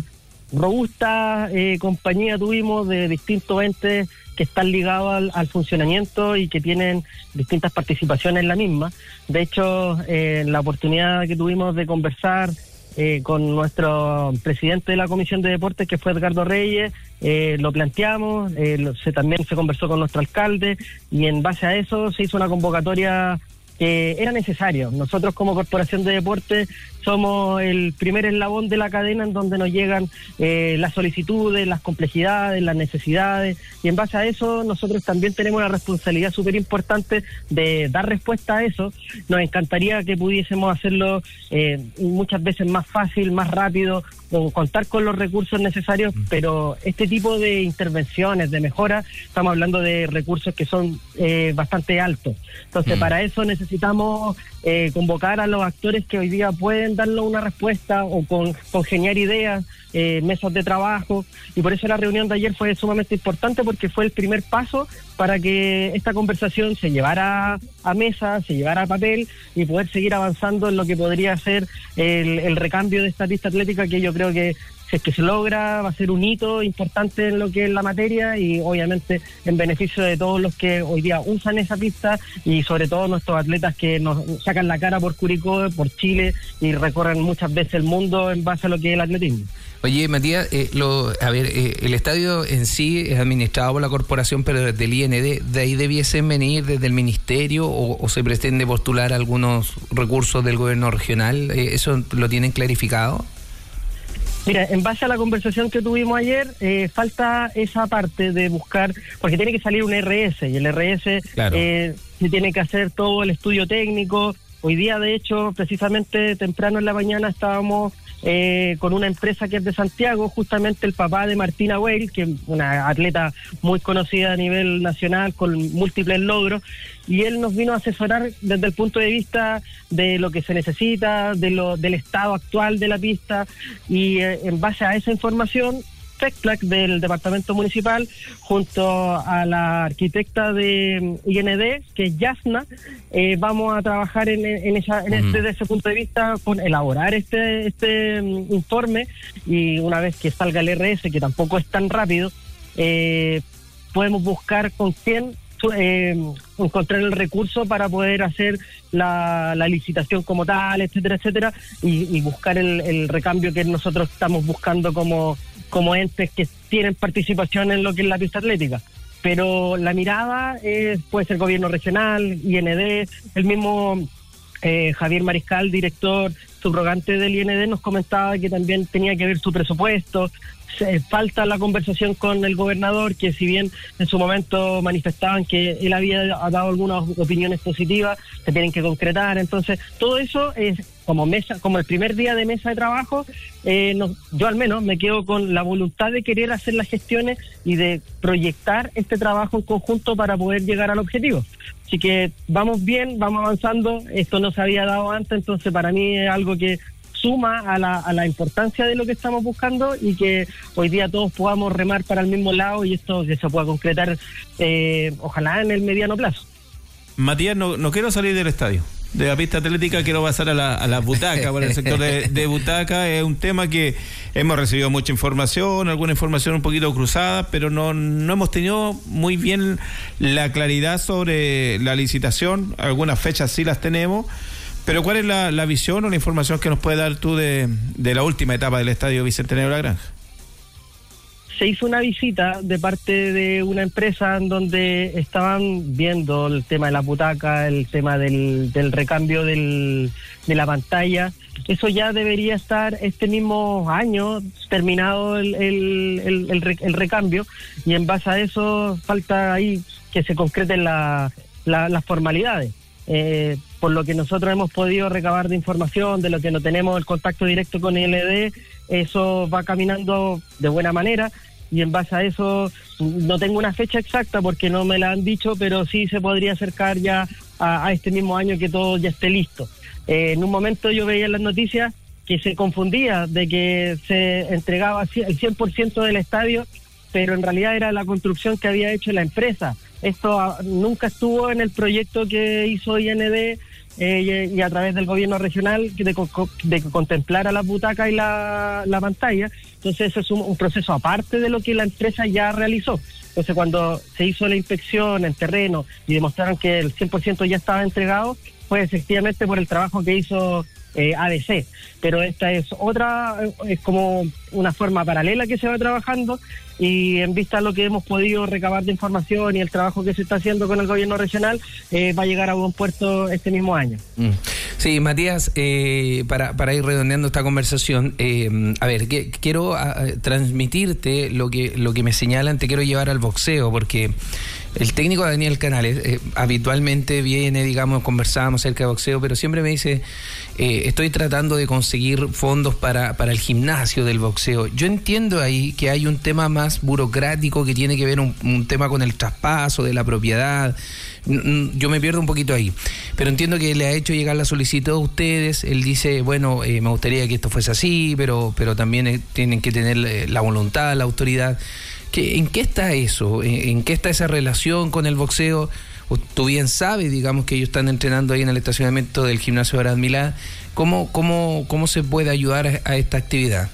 robusta eh, compañía tuvimos de distintos entes que están ligados al, al funcionamiento y que tienen distintas participaciones en la misma. De hecho, eh, la oportunidad que tuvimos de conversar Eh, con nuestro presidente de la Comisión de Deportes, que fue Edgardo Reyes, eh, lo planteamos, eh, lo, se, también se conversó con nuestro alcalde y en base a eso se hizo una convocatoria que era necesaria. Nosotros como Corporación de Deportes somos el primer eslabón de la cadena en donde nos llegan eh, las solicitudes, las complejidades, las necesidades, y en base a eso nosotros también tenemos una responsabilidad súper importante de dar respuesta a eso. Nos encantaría que pudiésemos hacerlo eh, muchas veces más fácil, más rápido, o contar con los recursos necesarios, pero este tipo de intervenciones, de mejora, estamos hablando de recursos que son eh, bastante altos. Entonces, mm. para eso necesitamos eh, convocar a los actores que hoy día pueden darle una respuesta o con, congeniar ideas, eh, mesas de trabajo, y por eso la reunión de ayer fue sumamente importante, porque fue el primer paso para que esta conversación se llevara a mesa, se llevara a papel y poder seguir avanzando en lo que podría ser el, el recambio de esta pista atlética, que yo creo que si es que se logra va a ser un hito importante en lo que es la materia y obviamente en beneficio de todos los que hoy día usan esa pista y sobre todo nuestros atletas que nos sacan la cara por Curicó, por Chile y recorren muchas veces el mundo en base a lo que es el atletismo. Oye, Matías, eh, lo, a ver, eh, el estadio en sí es administrado por la corporación, pero desde el I N D, ¿de ahí debiesen venir desde el ministerio o, o se pretende postular algunos recursos del gobierno regional? Eh, ¿Eso lo tienen clarificado? Mira, en base a la conversación que tuvimos ayer, eh, falta esa parte de buscar, porque tiene que salir un R S, y el R S claro. eh, se tiene que hacer todo el estudio técnico. Hoy día, de hecho, precisamente temprano en la mañana estábamos eh, con una empresa que es de Santiago, justamente el papá de Martina Weil, que es una atleta muy conocida a nivel nacional, con múltiples logros, y él nos vino a asesorar desde el punto de vista de lo que se necesita, de lo del estado actual de la pista, y eh, en base a esa información, TECPLAC del departamento municipal, junto a la arquitecta de I N D, que es Yasna, eh, vamos a trabajar en, en esa, en este, desde ese punto de vista, con elaborar este, este um, informe, y una vez que salga el R S, que tampoco es tan rápido, eh, podemos buscar con quién Eh, encontrar el recurso para poder hacer la, la licitación como tal, etcétera, etcétera, y, y buscar el, el recambio que nosotros estamos buscando como, como entes que tienen participación en lo que es la pista atlética. Pero la mirada es, puede ser gobierno regional, I N D, el mismo eh, Javier Mariscal, director subrogante del I N D, nos comentaba que también tenía que ver su presupuesto. Se, falta la conversación con el gobernador, que si bien en su momento manifestaban que él había dado algunas opiniones positivas, se tienen que concretar. Entonces, todo eso es como mesa, como el primer día de mesa de trabajo. Eh, no, yo al menos me quedo con la voluntad de querer hacer las gestiones y de proyectar este trabajo en conjunto para poder llegar al objetivo. Así que vamos bien, vamos avanzando. Esto no se había dado antes, entonces para mí es algo que suma a la, a la importancia de lo que estamos buscando y que hoy día todos podamos remar para el mismo lado y esto que se pueda concretar, eh, ojalá en el mediano plazo. Matías, no, no quiero salir del estadio, de la pista atlética, quiero pasar a la, a la butaca, por el sector de, de butaca. Es un tema que hemos recibido mucha información, alguna información un poquito cruzada, pero no, no hemos tenido muy bien la claridad sobre la licitación. Algunas fechas sí las tenemos, Pero ¿cuál es la, la visión o la información que nos puedes dar tú de, de la última etapa del Estadio Bicentenario La Granja? Se hizo una visita de parte de una empresa en donde estaban viendo el tema de la butaca, el tema del, del recambio del, de la pantalla. Eso ya debería estar este mismo año terminado el, el, el, el, el recambio, y en base a eso falta ahí que se concreten la, la, las formalidades. Eh, por lo que nosotros hemos podido recabar de información, de lo que no tenemos el contacto directo con el I L D, eso va caminando de buena manera, y en base a eso no tengo una fecha exacta porque no me la han dicho, pero sí se podría acercar ya a, a este mismo año que todo ya esté listo. Eh, en un momento yo veía en las noticias que se confundía de que se entregaba el cien por ciento del estadio, pero en realidad era la construcción que había hecho la empresa. Esto a, nunca estuvo en el proyecto que hizo I N D eh, y, y a través del gobierno regional de, de que contemplara la butaca y la, la pantalla. Entonces eso es un, un proceso aparte de lo que la empresa ya realizó. Entonces cuando se hizo la inspección en terreno y demostraron que el cien por ciento ya estaba entregado, fue efectivamente por el trabajo que hizo eh, A D C. Pero esta es otra, es como una forma paralela que se va trabajando, y en vista a lo que hemos podido recabar de información y el trabajo que se está haciendo con el gobierno regional, eh, va a llegar a buen puerto este mismo año. Mm. Sí, Matías, eh, para, para ir redondeando esta conversación, eh, a ver, que, quiero a, a, transmitirte lo que, lo que me señalan, te quiero llevar al boxeo, porque el técnico Daniel Canales eh, habitualmente viene, digamos, conversamos acerca de boxeo, pero siempre me dice, eh, estoy tratando de conseguir fondos para, para el gimnasio del boxeo. Yo entiendo ahí que hay un tema más burocrático que tiene que ver un, un tema con el traspaso de la propiedad. Yo me pierdo un poquito ahí, pero entiendo que le ha hecho llegar la solicitud a ustedes. Él dice, bueno, eh, me gustaría que esto fuese así, pero, pero también eh, tienen que tener la voluntad, la autoridad. ¿Qué, ¿En qué está eso? ¿En, ¿En qué está esa relación con el boxeo? Tú bien sabes, digamos, que ellos están entrenando ahí en el estacionamiento del gimnasio Brad Milá. ¿Cómo, cómo, cómo se puede ayudar a, a esta actividad?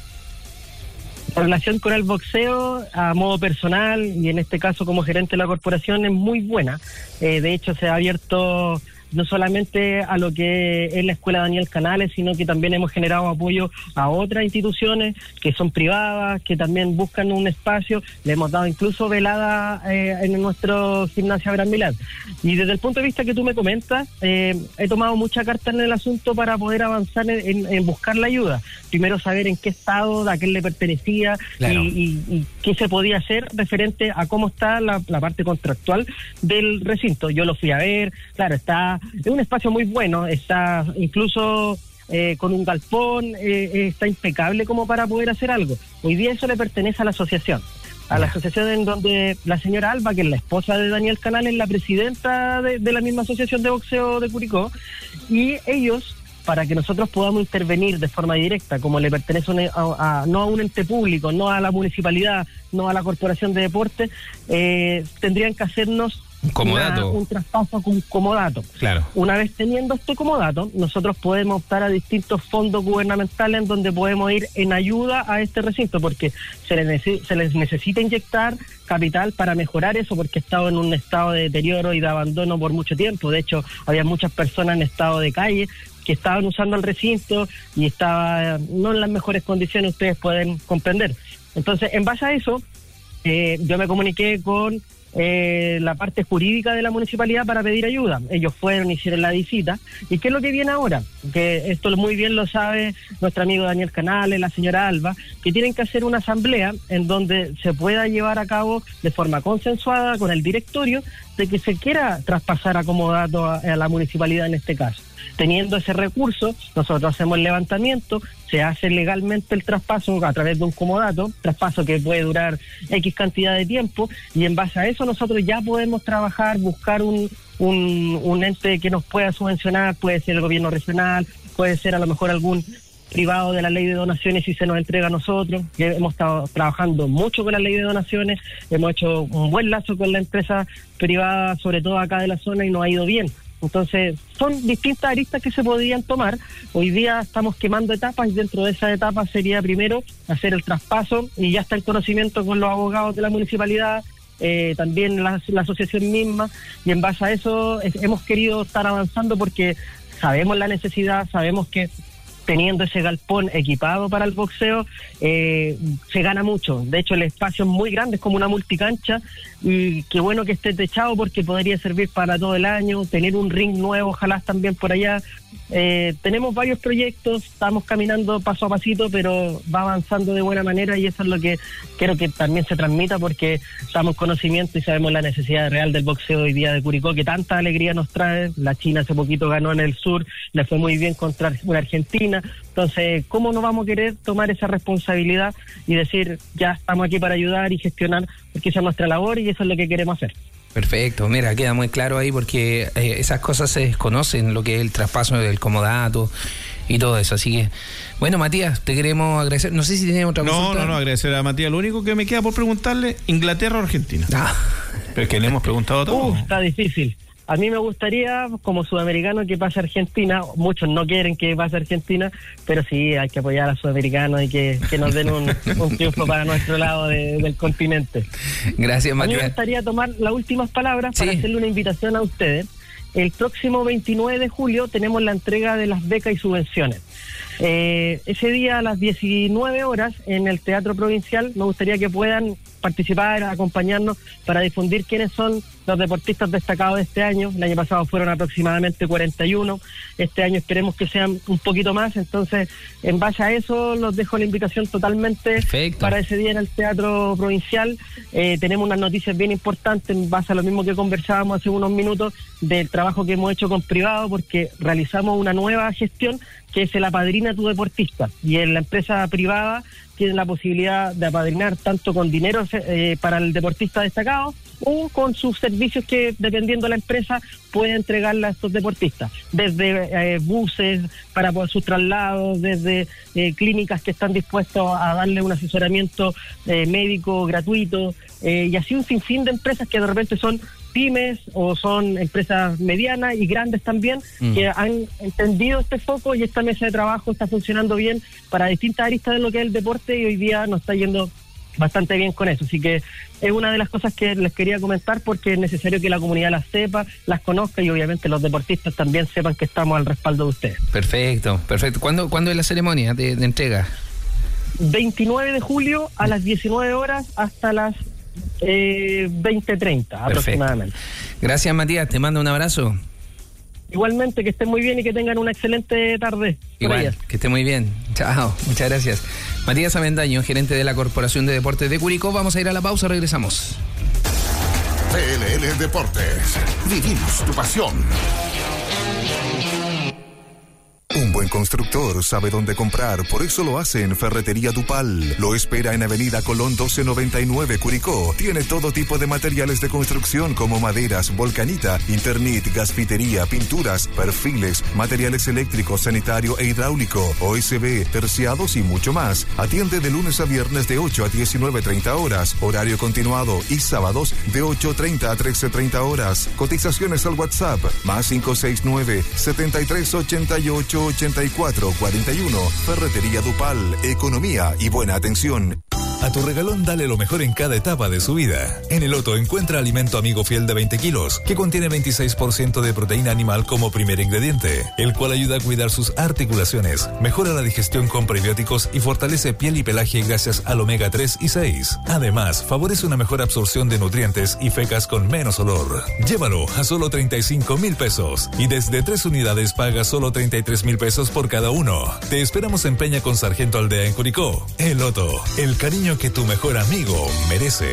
La relación con el boxeo a modo personal y en este caso como gerente de la corporación es muy buena. Eh, de hecho se ha abierto no solamente a lo que es la Escuela Daniel Canales, sino que también hemos generado apoyo a otras instituciones que son privadas, que también buscan un espacio. Le hemos dado incluso velada eh, en nuestro gimnasio Abraham Milán. Y desde el punto de vista que tú me comentas, eh, he tomado mucha carta en el asunto para poder avanzar en, en, en buscar la ayuda. Primero saber en qué estado, a quién le pertenecía, claro, y, y, y qué se podía hacer referente a cómo está la, la parte contractual del recinto. Yo lo fui a ver, claro, está es un espacio muy bueno, está incluso eh, con un galpón, eh, está impecable como para poder hacer algo. Hoy día eso le pertenece a la asociación, a la asociación en donde la señora Alba, que es la esposa de Daniel Canales, es la presidenta de, de la misma asociación de boxeo de Curicó, y ellos, para que nosotros podamos intervenir de forma directa, como le pertenece a, a, no a un ente público, no a la municipalidad, no a la corporación de deporte, eh, tendrían que hacernos Una, un traspaso con comodato. Claro. Una vez teniendo este comodato, nosotros podemos optar a distintos fondos gubernamentales en donde podemos ir en ayuda a este recinto, porque se les, se les necesita inyectar capital para mejorar eso, porque ha estado en un estado de deterioro y de abandono por mucho tiempo. De hecho, había muchas personas en estado de calle que estaban usando el recinto y estaba no en las mejores condiciones, ustedes pueden comprender. Entonces, en base a eso, eh, yo me comuniqué con Eh, la parte jurídica de la municipalidad para pedir ayuda. Ellos fueron, hicieron la visita. ¿Y qué es lo que viene ahora? Que esto muy bien lo sabe nuestro amigo Daniel Canales, la señora Alba, que tienen que hacer una asamblea en donde se pueda llevar a cabo de forma consensuada con el directorio de que se quiera traspasar a comodato a, a la municipalidad en este caso. Teniendo ese recurso, nosotros hacemos el levantamiento, se hace legalmente el traspaso a través de un comodato, traspaso que puede durar X cantidad de tiempo, y en base a eso nosotros ya podemos trabajar, buscar un, un, un ente que nos pueda subvencionar, puede ser el gobierno regional, puede ser a lo mejor algún privado de la ley de donaciones si se nos entrega a nosotros, que hemos estado trabajando mucho con la ley de donaciones, hemos hecho un buen lazo con la empresa privada, sobre todo acá de la zona, y nos ha ido bien. Entonces, son distintas aristas que se podrían tomar. Hoy día estamos quemando etapas y dentro de esas etapas sería primero hacer el traspaso, y ya está en conocimiento con los abogados de la municipalidad, eh, también la, la asociación misma, y en base a eso es, hemos querido estar avanzando porque sabemos la necesidad, sabemos que teniendo ese galpón equipado para el boxeo, eh, se gana mucho. De hecho, el espacio es muy grande, es como una multicancha, y qué bueno que esté techado porque podría servir para todo el año, tener un ring nuevo, ojalá también por allá. Eh, tenemos varios proyectos, estamos caminando paso a pasito, pero va avanzando de buena manera, y eso es lo que quiero que también se transmita, porque estamos en conocimiento y sabemos la necesidad real del boxeo hoy día de Curicó, que tanta alegría nos trae. La China hace poquito ganó en el sur, le fue muy bien contra una Argentina. Entonces, ¿cómo no vamos a querer tomar esa responsabilidad y decir, ya estamos aquí para ayudar y gestionar? Porque esa es nuestra labor y eso es lo que queremos hacer. Perfecto, mira, queda muy claro ahí, porque eh, esas cosas se desconocen, lo que es el traspaso del comodato y todo eso. Así que, bueno, Matías, te queremos agradecer. No sé si tienes otra consulta. No, no, no, agradecer a Matías. Lo único que me queda por preguntarle, ¿Inglaterra o Argentina? Ah. Pero es que le hemos preguntado todo. Uh, está difícil. A mí me gustaría, como sudamericano, que pase Argentina. Muchos no quieren que pase Argentina, pero sí, hay que apoyar a sudamericanos y que, que nos den un, un triunfo para nuestro lado de, del continente. Gracias, Matías. A mí me gustaría tomar las últimas palabras para sí. hacerle una invitación a ustedes. El próximo veintinueve de julio tenemos la entrega de las becas y subvenciones. Eh, ese día a las diecinueve horas en el Teatro Provincial me gustaría que puedan participar, acompañarnos para difundir quiénes son los deportistas destacados de este año. El año pasado fueron aproximadamente cuarenta y uno, este año esperemos que sean un poquito más, entonces en base a eso los dejo la invitación totalmente. Perfecto. Para ese día en el Teatro Provincial. Eh, tenemos unas noticias bien importantes en base a lo mismo que conversábamos hace unos minutos del trabajo que hemos hecho con privado, porque realizamos una nueva gestión que es el Apadrina tu Deportista, y en la empresa privada tienen la posibilidad de apadrinar tanto con dinero eh, para el deportista destacado o con sus servicios que, dependiendo de la empresa, puede entregarle a estos deportistas, desde eh, buses para poder sus traslados, desde eh, clínicas que están dispuestos a darle un asesoramiento eh, médico gratuito, eh, y así un sinfín de empresas que de repente son pymes o son empresas medianas y grandes también, mm. que han entendido este foco, y esta mesa de trabajo está funcionando bien para distintas aristas de lo que es el deporte, y hoy día nos está yendo bastante bien con eso. Así que es una de las cosas que les quería comentar, porque es necesario que la comunidad las sepa, las conozca, y obviamente los deportistas también sepan que estamos al respaldo de ustedes. Perfecto, perfecto. ¿Cuándo, ¿cuándo es la ceremonia de, de entrega? veintinueve de julio a las diecinueve horas hasta las Eh, veinte treinta aproximadamente. Gracias, Matías, te mando un abrazo. Igualmente, que estén muy bien y que tengan una excelente tarde. Igual, que esté muy bien. Chao, muchas gracias. Matías Avendaño, gerente de la Corporación de Deportes de Curicó. Vamos a ir a la pausa, regresamos. T L L Deportes, vivimos tu pasión. Un buen constructor sabe dónde comprar, por eso lo hace en Ferretería Dupal. Lo espera en Avenida Colón doce noventa y nueve, Curicó. Tiene todo tipo de materiales de construcción como maderas, volcanita, Internet, gasfitería, pinturas, perfiles, materiales eléctricos, sanitario e hidráulico, O S B, terciados y mucho más. Atiende de lunes a viernes de ocho a diecinueve treinta horas, horario continuado, y sábados de ocho treinta a trece treinta horas. Cotizaciones al WhatsApp, más cinco seis nueve, setenta y tres ochenta y ocho ochenta y cuatro cuarenta y uno. Ferretería Dupal, economía y buena atención. A tu regalón dale lo mejor en cada etapa de su vida. En el Loto encuentra alimento amigo fiel de veinte kilos, que contiene veintiséis por ciento de proteína animal como primer ingrediente, el cual ayuda a cuidar sus articulaciones, mejora la digestión con prebióticos y fortalece piel y pelaje gracias al omega tres y seis. Además, favorece una mejor absorción de nutrientes y fecas con menos olor. Llévalo a solo treinta y cinco mil pesos y desde tres unidades paga solo treinta y tres mil pesos por cada uno. Te esperamos en Peña con Sargento Aldea en Curicó. El Loto, el cariño que tu mejor amigo merece.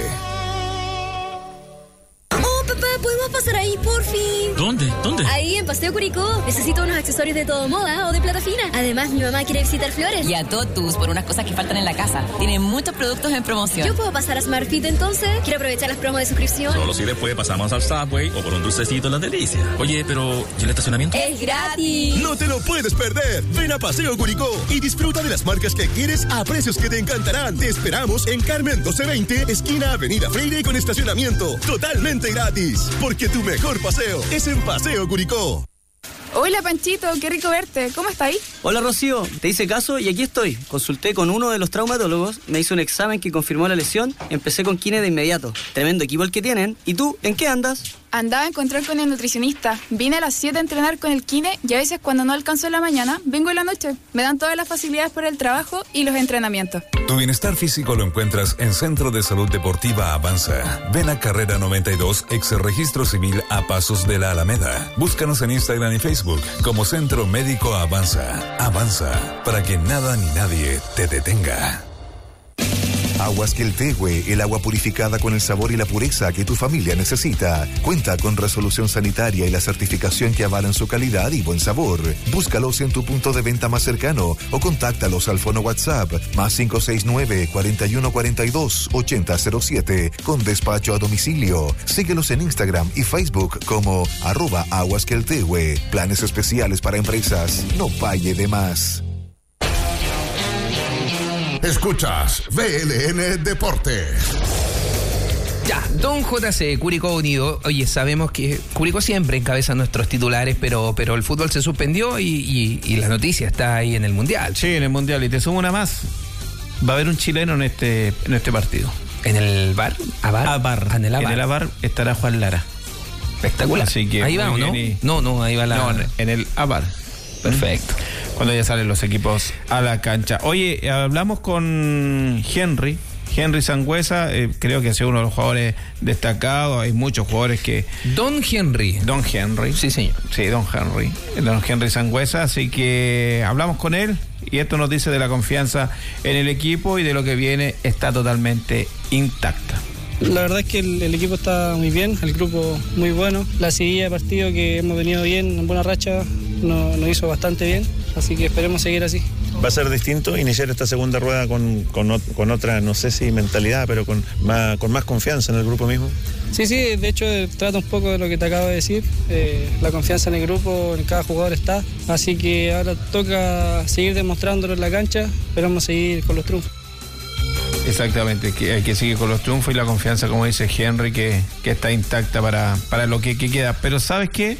Oh, papá, ¿podemos pasar ahí, por fin? ¿Dónde? ¿Dónde? Ahí, en Paseo Curicó. Necesito unos accesorios de todo moda o de plata fina. Además, mi mamá quiere visitar Flores. Y a Totus por unas cosas que faltan en la casa. Tienen muchos productos en promoción. ¿Yo puedo pasar a SmartFit entonces? Quiero aprovechar las promos de suscripción. Solo si después pasamos al Subway o por un dulcecito en las delicias. Oye, pero ¿y el estacionamiento? ¡Es gratis! No te lo puedes perder. Ven a Paseo Curicó y disfruta de las marcas que quieres a precios que te encantarán. Te esperamos en Carmen doce veinte, esquina Avenida Freire, con estacionamiento totalmente gratis. Porque tu mejor paseo es en Paseo Curicó. Hola Panchito, qué rico verte. ¿Cómo está ahí? Hola Rocío, te hice caso y aquí estoy. Consulté con uno de los traumatólogos, me hizo un examen que confirmó la lesión, empecé con kine de inmediato. Tremendo equipo el que tienen. ¿Y tú, en qué andas? Andaba a encontrar con el nutricionista. Vine a las siete a entrenar con el kine y a veces cuando no alcanzo en la mañana, vengo en la noche. Me dan todas las facilidades para el trabajo y los entrenamientos. Tu bienestar físico lo encuentras en Centro de Salud Deportiva Avanza. Ven a Carrera noventa y dos, ex Registro Civil a Pasos de la Alameda. Búscanos en Instagram y Facebook como Centro Médico Avanza. Avanza, para que nada ni nadie te detenga. Aguas Queltehue, el agua purificada con el sabor y la pureza que tu familia necesita. Cuenta con resolución sanitaria y la certificación que avalan su calidad y buen sabor. Búscalos en tu punto de venta más cercano o contáctalos al fono WhatsApp más cinco seis nueve, cuarenta y uno cuarenta y dos, ochenta cero siete con despacho a domicilio. Síguelos en Instagram y Facebook como arroba Aguas Queltehue. Planes especiales para empresas. No pague de más. Escuchas V L N Deportes. Ya, don J C, Curicó Unido. Oye, sabemos que Curicó siempre encabeza nuestros titulares, pero, pero el fútbol se suspendió y, y, y la noticia está ahí en el Mundial. Sí, en el Mundial. Y te sumo una más. Va a haber un chileno en este, en este partido. ¿En el bar? ¿Abar? Abar. En el Abar. En el Abar estará Juan Lara. Espectacular. Así que ahí va, ¿no? Y... No, no, ahí va la... No, en el Abar. Perfecto. Cuando ya salen los equipos a la cancha. Oye, hablamos con Henry, Henry Sangüesa, eh, creo que ha sido uno de los jugadores destacados. Hay muchos jugadores que... Don Henry. Don Henry. Sí, señor. Sí, Don Henry. Don Henry Sangüesa, así que hablamos con él y esto nos dice de la confianza en el equipo y de lo que viene está totalmente intacta. La verdad es que el, el equipo está muy bien, el grupo muy bueno. La seguida de partido que hemos venido bien, en buena racha, nos, nos hizo bastante bien, así que esperemos seguir así. Va a ser distinto iniciar esta segunda rueda con, con, con otra, no sé si mentalidad, pero con más, con más confianza en el grupo mismo. Sí, sí, de hecho trata un poco de lo que te acabo de decir, eh, la confianza en el grupo, en cada jugador está, así que ahora toca seguir demostrándolo en la cancha, esperamos seguir con los triunfos. Exactamente, que hay que seguir con los triunfos y la confianza, como dice Henry, que, que está intacta para, para lo que, que queda. Pero ¿sabes qué?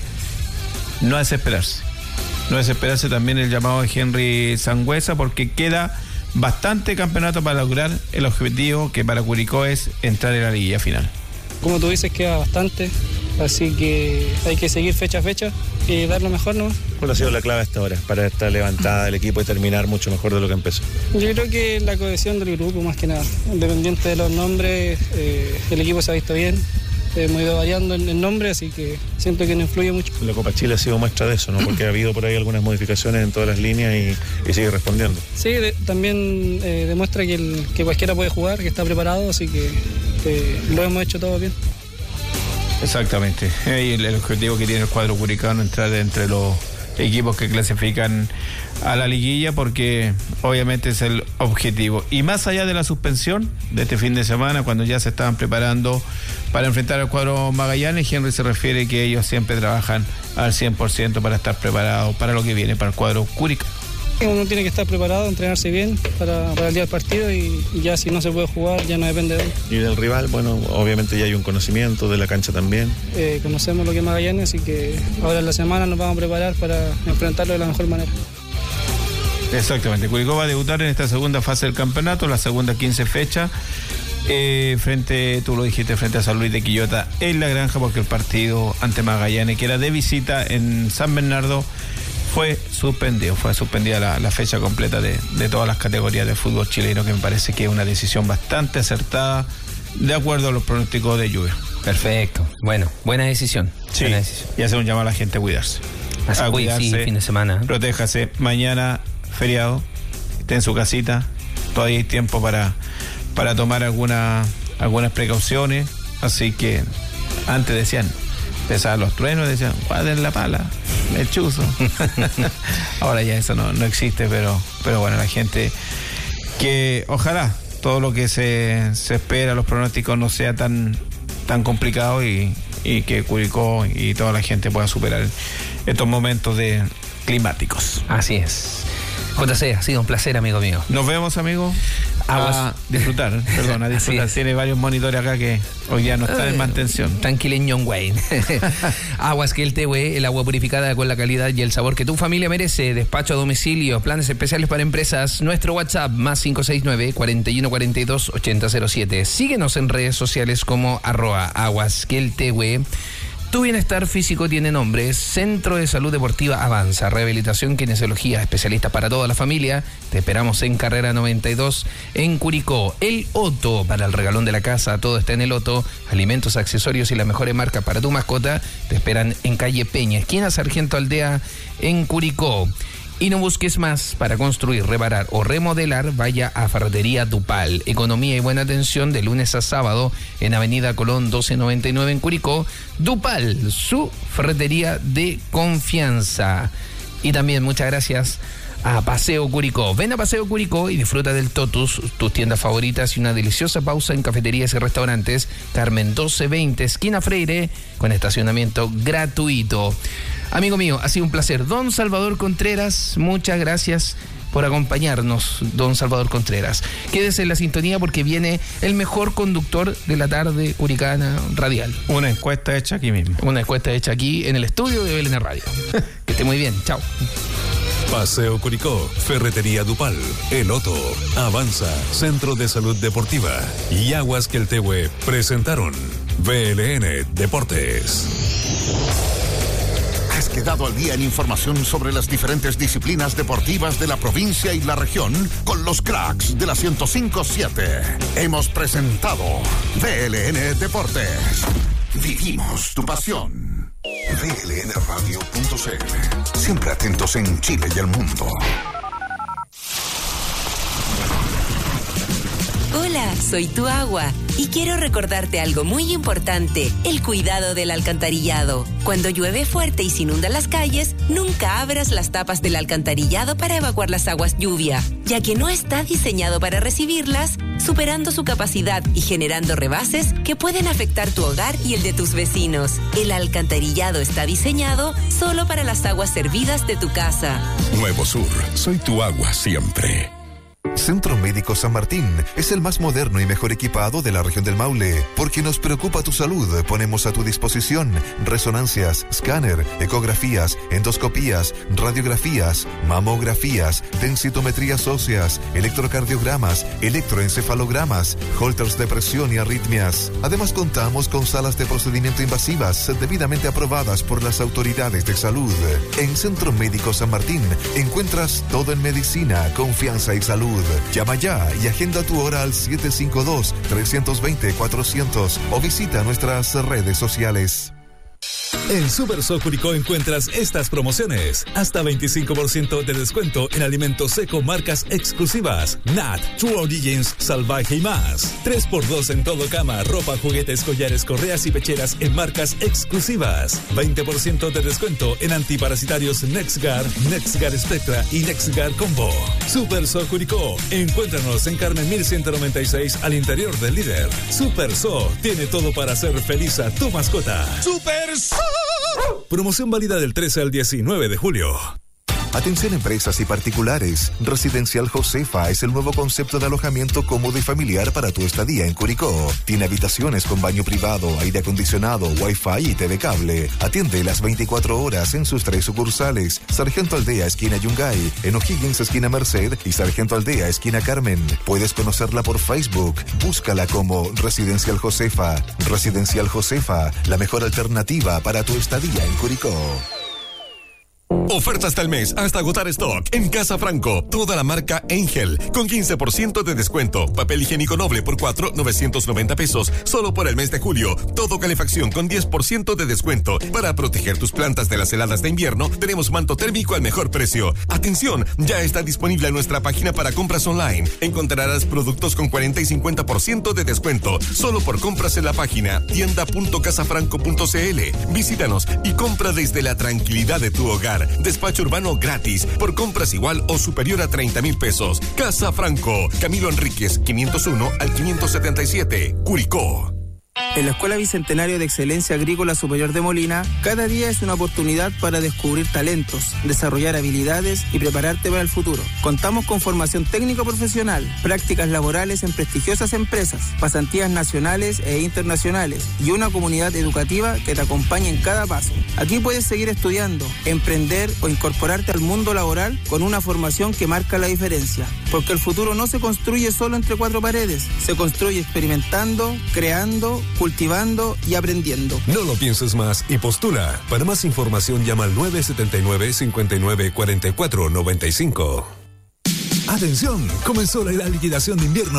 No desesperarse. No desesperarse también el llamado de Henry Sangüesa, porque queda bastante campeonato para lograr el objetivo que para Curicó es entrar en la liguilla final. Como tú dices, queda bastante, así que hay que seguir fecha a fecha y dar lo mejor, ¿no? ¿Cuál ha sido la clave hasta ahora para estar levantada el equipo y terminar mucho mejor de lo que empezó? Yo creo que la cohesión del grupo, más que nada. Independiente de los nombres, eh, el equipo se ha visto bien. Hemos ido variando en el nombre, así que siento que no influye mucho. La Copa Chile ha sido muestra de eso, ¿no? Porque ha habido por ahí algunas modificaciones en todas las líneas y, y sigue respondiendo. Sí, de, también eh, demuestra que, el, que cualquiera puede jugar, que está preparado, así que eh, lo hemos hecho todo bien. Exactamente. Y el, el objetivo que tiene el cuadro curicano, entrar entre los equipos que clasifican a la liguilla, porque obviamente es el objetivo. Y más allá de la suspensión de este fin de semana, cuando ya se estaban preparando para enfrentar al cuadro Magallanes, Henry se refiere que ellos siempre trabajan al cien por ciento para estar preparados para lo que viene para el cuadro curicano. Uno tiene que estar preparado, entrenarse bien para, para el día del partido y, y ya si no se puede jugar ya no depende de él. Y del rival, bueno, obviamente ya hay un conocimiento de la cancha también. Eh, conocemos lo que es Magallanes, así que ahora en la semana nos vamos a preparar para enfrentarlo de la mejor manera. Exactamente, Curicó va a debutar en esta segunda fase del campeonato, la segunda quince fecha, eh, frente, tú lo dijiste, frente a San Luis de Quillota en la Granja, porque el partido ante Magallanes, que era de visita en San Bernardo, fue suspendido, fue suspendida la, la fecha completa de, de todas las categorías de fútbol chileno, que me parece que es una decisión bastante acertada de acuerdo a los pronósticos de lluvia. Perfecto, bueno, buena decisión. Sí, buena decisión. Y hace un llamado a la gente a cuidarse. Así a cuidarse, sí, fin de semana. Protéjase, mañana feriado, esté en su casita, todavía hay tiempo para, para tomar alguna, algunas precauciones, así que antes decían, empezaban los truenos, decían, guarden la pala, el chuzo. Ahora ya eso no, no existe, pero, pero bueno, la gente que ojalá todo lo que se, se espera, los pronósticos no sea tan, tan complicado y, y que Curicó y toda la gente pueda superar estos momentos de climáticos. Así es. J C, ha sido un placer, amigo mío. Nos vemos, amigo. Aguas. A disfrutar, perdón, a disfrutar. Tiene varios monitores acá que hoy ya no están en mantención. Tranquileño, Wayne. Aguas Queltehue, el agua purificada con la calidad y el sabor que tu familia merece. Despacho a domicilio, planes especiales para empresas. Nuestro WhatsApp, más cinco seis nueve, cuarenta y uno cuarenta y dos, ochenta cero siete. Síguenos en redes sociales como arroba Aguas Queltehue. Tu bienestar físico tiene nombre. Centro de Salud Deportiva Avanza. Rehabilitación, kinesiología, especialistas para toda la familia. Te esperamos en Carrera noventa y dos en Curicó. El Otto, para el regalón de la casa, todo está en el Otto. Alimentos, accesorios y las mejores marcas para tu mascota te esperan en calle Peña, esquina Sargento Aldea en Curicó. Y no busques más. Para construir, reparar o remodelar, vaya a Ferretería Dupal. Economía y buena atención de lunes a sábado en Avenida Colón doce noventa y nueve en Curicó. Dupal, su ferretería de confianza. Y también muchas gracias a Paseo Curicó. Ven a Paseo Curicó y disfruta del Totus, tus tiendas favoritas y una deliciosa pausa en cafeterías y restaurantes. Carmen doce veinte, esquina Freire, con estacionamiento gratuito. Amigo mío, ha sido un placer. Don Salvador Contreras, muchas gracias por acompañarnos, don Salvador Contreras. Quédese en la sintonía porque viene el mejor conductor de la tarde curicana radial. Una encuesta hecha aquí mismo. Una encuesta hecha aquí en el estudio de B L N Radio. Que esté muy bien, chao. Paseo Curicó, Ferretería Dupal, El Otto, Avanza, Centro de Salud Deportiva y Aguas Queltehue presentaron B L N Deportes. Has quedado al día en información sobre las diferentes disciplinas deportivas de la provincia y la región con los cracks de la ciento cinco punto siete. Hemos presentado B L N Deportes. Vivimos tu pasión. B L N radio punto c l. Siempre atentos en Chile y el mundo. Hola, soy tu agua y quiero recordarte algo muy importante, el cuidado del alcantarillado. Cuando llueve fuerte y se inundan las calles, nunca abras las tapas del alcantarillado para evacuar las aguas lluvia, ya que no está diseñado para recibirlas, superando su capacidad y generando rebases que pueden afectar tu hogar y el de tus vecinos. El alcantarillado está diseñado solo para las aguas servidas de tu casa. Nuevo Sur, soy tu agua siempre. Centro Médico San Martín es el más moderno y mejor equipado de la región del Maule. Porque nos preocupa tu salud, ponemos a tu disposición resonancias, escáner, ecografías, endoscopías, radiografías, mamografías, densitometrías óseas, electrocardiogramas, electroencefalogramas, holters de presión y arritmias. Además contamos con salas de procedimiento invasivas debidamente aprobadas por las autoridades de salud. En Centro Médico San Martín encuentras todo en medicina, confianza y salud. Llama ya y agenda tu hora al siete cinco dos, tres dos cero, cuatrocientos o visita nuestras redes sociales. En Super So Curicó encuentras estas promociones. Hasta veinticinco por ciento de descuento en alimentos seco marcas exclusivas. Nat, True Origins, Salvaje y más. tres por dos en todo cama, ropa, juguetes, collares, correas y pecheras en marcas exclusivas. veinte por ciento de descuento en antiparasitarios NexGard, NexGard Spectra y NexGard Combo. Super So Curicó. Encuéntranos en Carmen mil ciento noventa y seis al interior del líder. Super So tiene todo para hacer feliz a tu mascota. Super So. Promoción válida del trece al diecinueve de julio. Atención empresas y particulares. Residencial Josefa es el nuevo concepto de alojamiento cómodo y familiar para tu estadía en Curicó. Tiene habitaciones con baño privado, aire acondicionado, wifi y T V cable. Atiende las veinticuatro horas en sus tres sucursales. Sargento Aldea, esquina Yungay, en O'Higgins, esquina Merced y Sargento Aldea, esquina Carmen. Puedes conocerla por Facebook. Búscala como Residencial Josefa. Residencial Josefa, la mejor alternativa para tu estadía en Curicó. Oferta hasta el mes, hasta agotar stock. En Casa Franco, toda la marca Angel, con quince por ciento de descuento. Papel higiénico noble por cuatro, novecientos noventa pesos, solo por el mes de julio. Todo calefacción con diez por ciento de descuento. Para proteger tus plantas de las heladas de invierno, tenemos manto térmico al mejor precio. Atención, ya está disponible en nuestra página para compras online. Encontrarás productos con cuarenta y cincuenta por ciento de descuento, solo por compras en la página tienda punto casafranco punto c l. Visítanos y compra desde la tranquilidad de tu hogar. Despacho urbano gratis por compras igual o superior a treinta mil pesos. Casa Franco, Camilo Enríquez, quinientos uno al quinientos setenta y siete, Curicó. En la Escuela Bicentenario de Excelencia Agrícola Superior de Molina, cada día es una oportunidad para descubrir talentos, desarrollar habilidades y prepararte para el futuro. Contamos con formación técnico profesional, prácticas laborales en prestigiosas empresas, pasantías nacionales e internacionales y una comunidad educativa que te acompaña en cada paso. Aquí puedes seguir estudiando, emprender o incorporarte al mundo laboral con una formación que marca la diferencia. Porque el futuro no se construye solo entre cuatro paredes, se construye experimentando, creando, cultivando y aprendiendo. No lo pienses más y postula. Para más información llama al nueve siete nueve, cinco nueve cuatro cuatro nueve cinco. Atención, comenzó la liquidación de invierno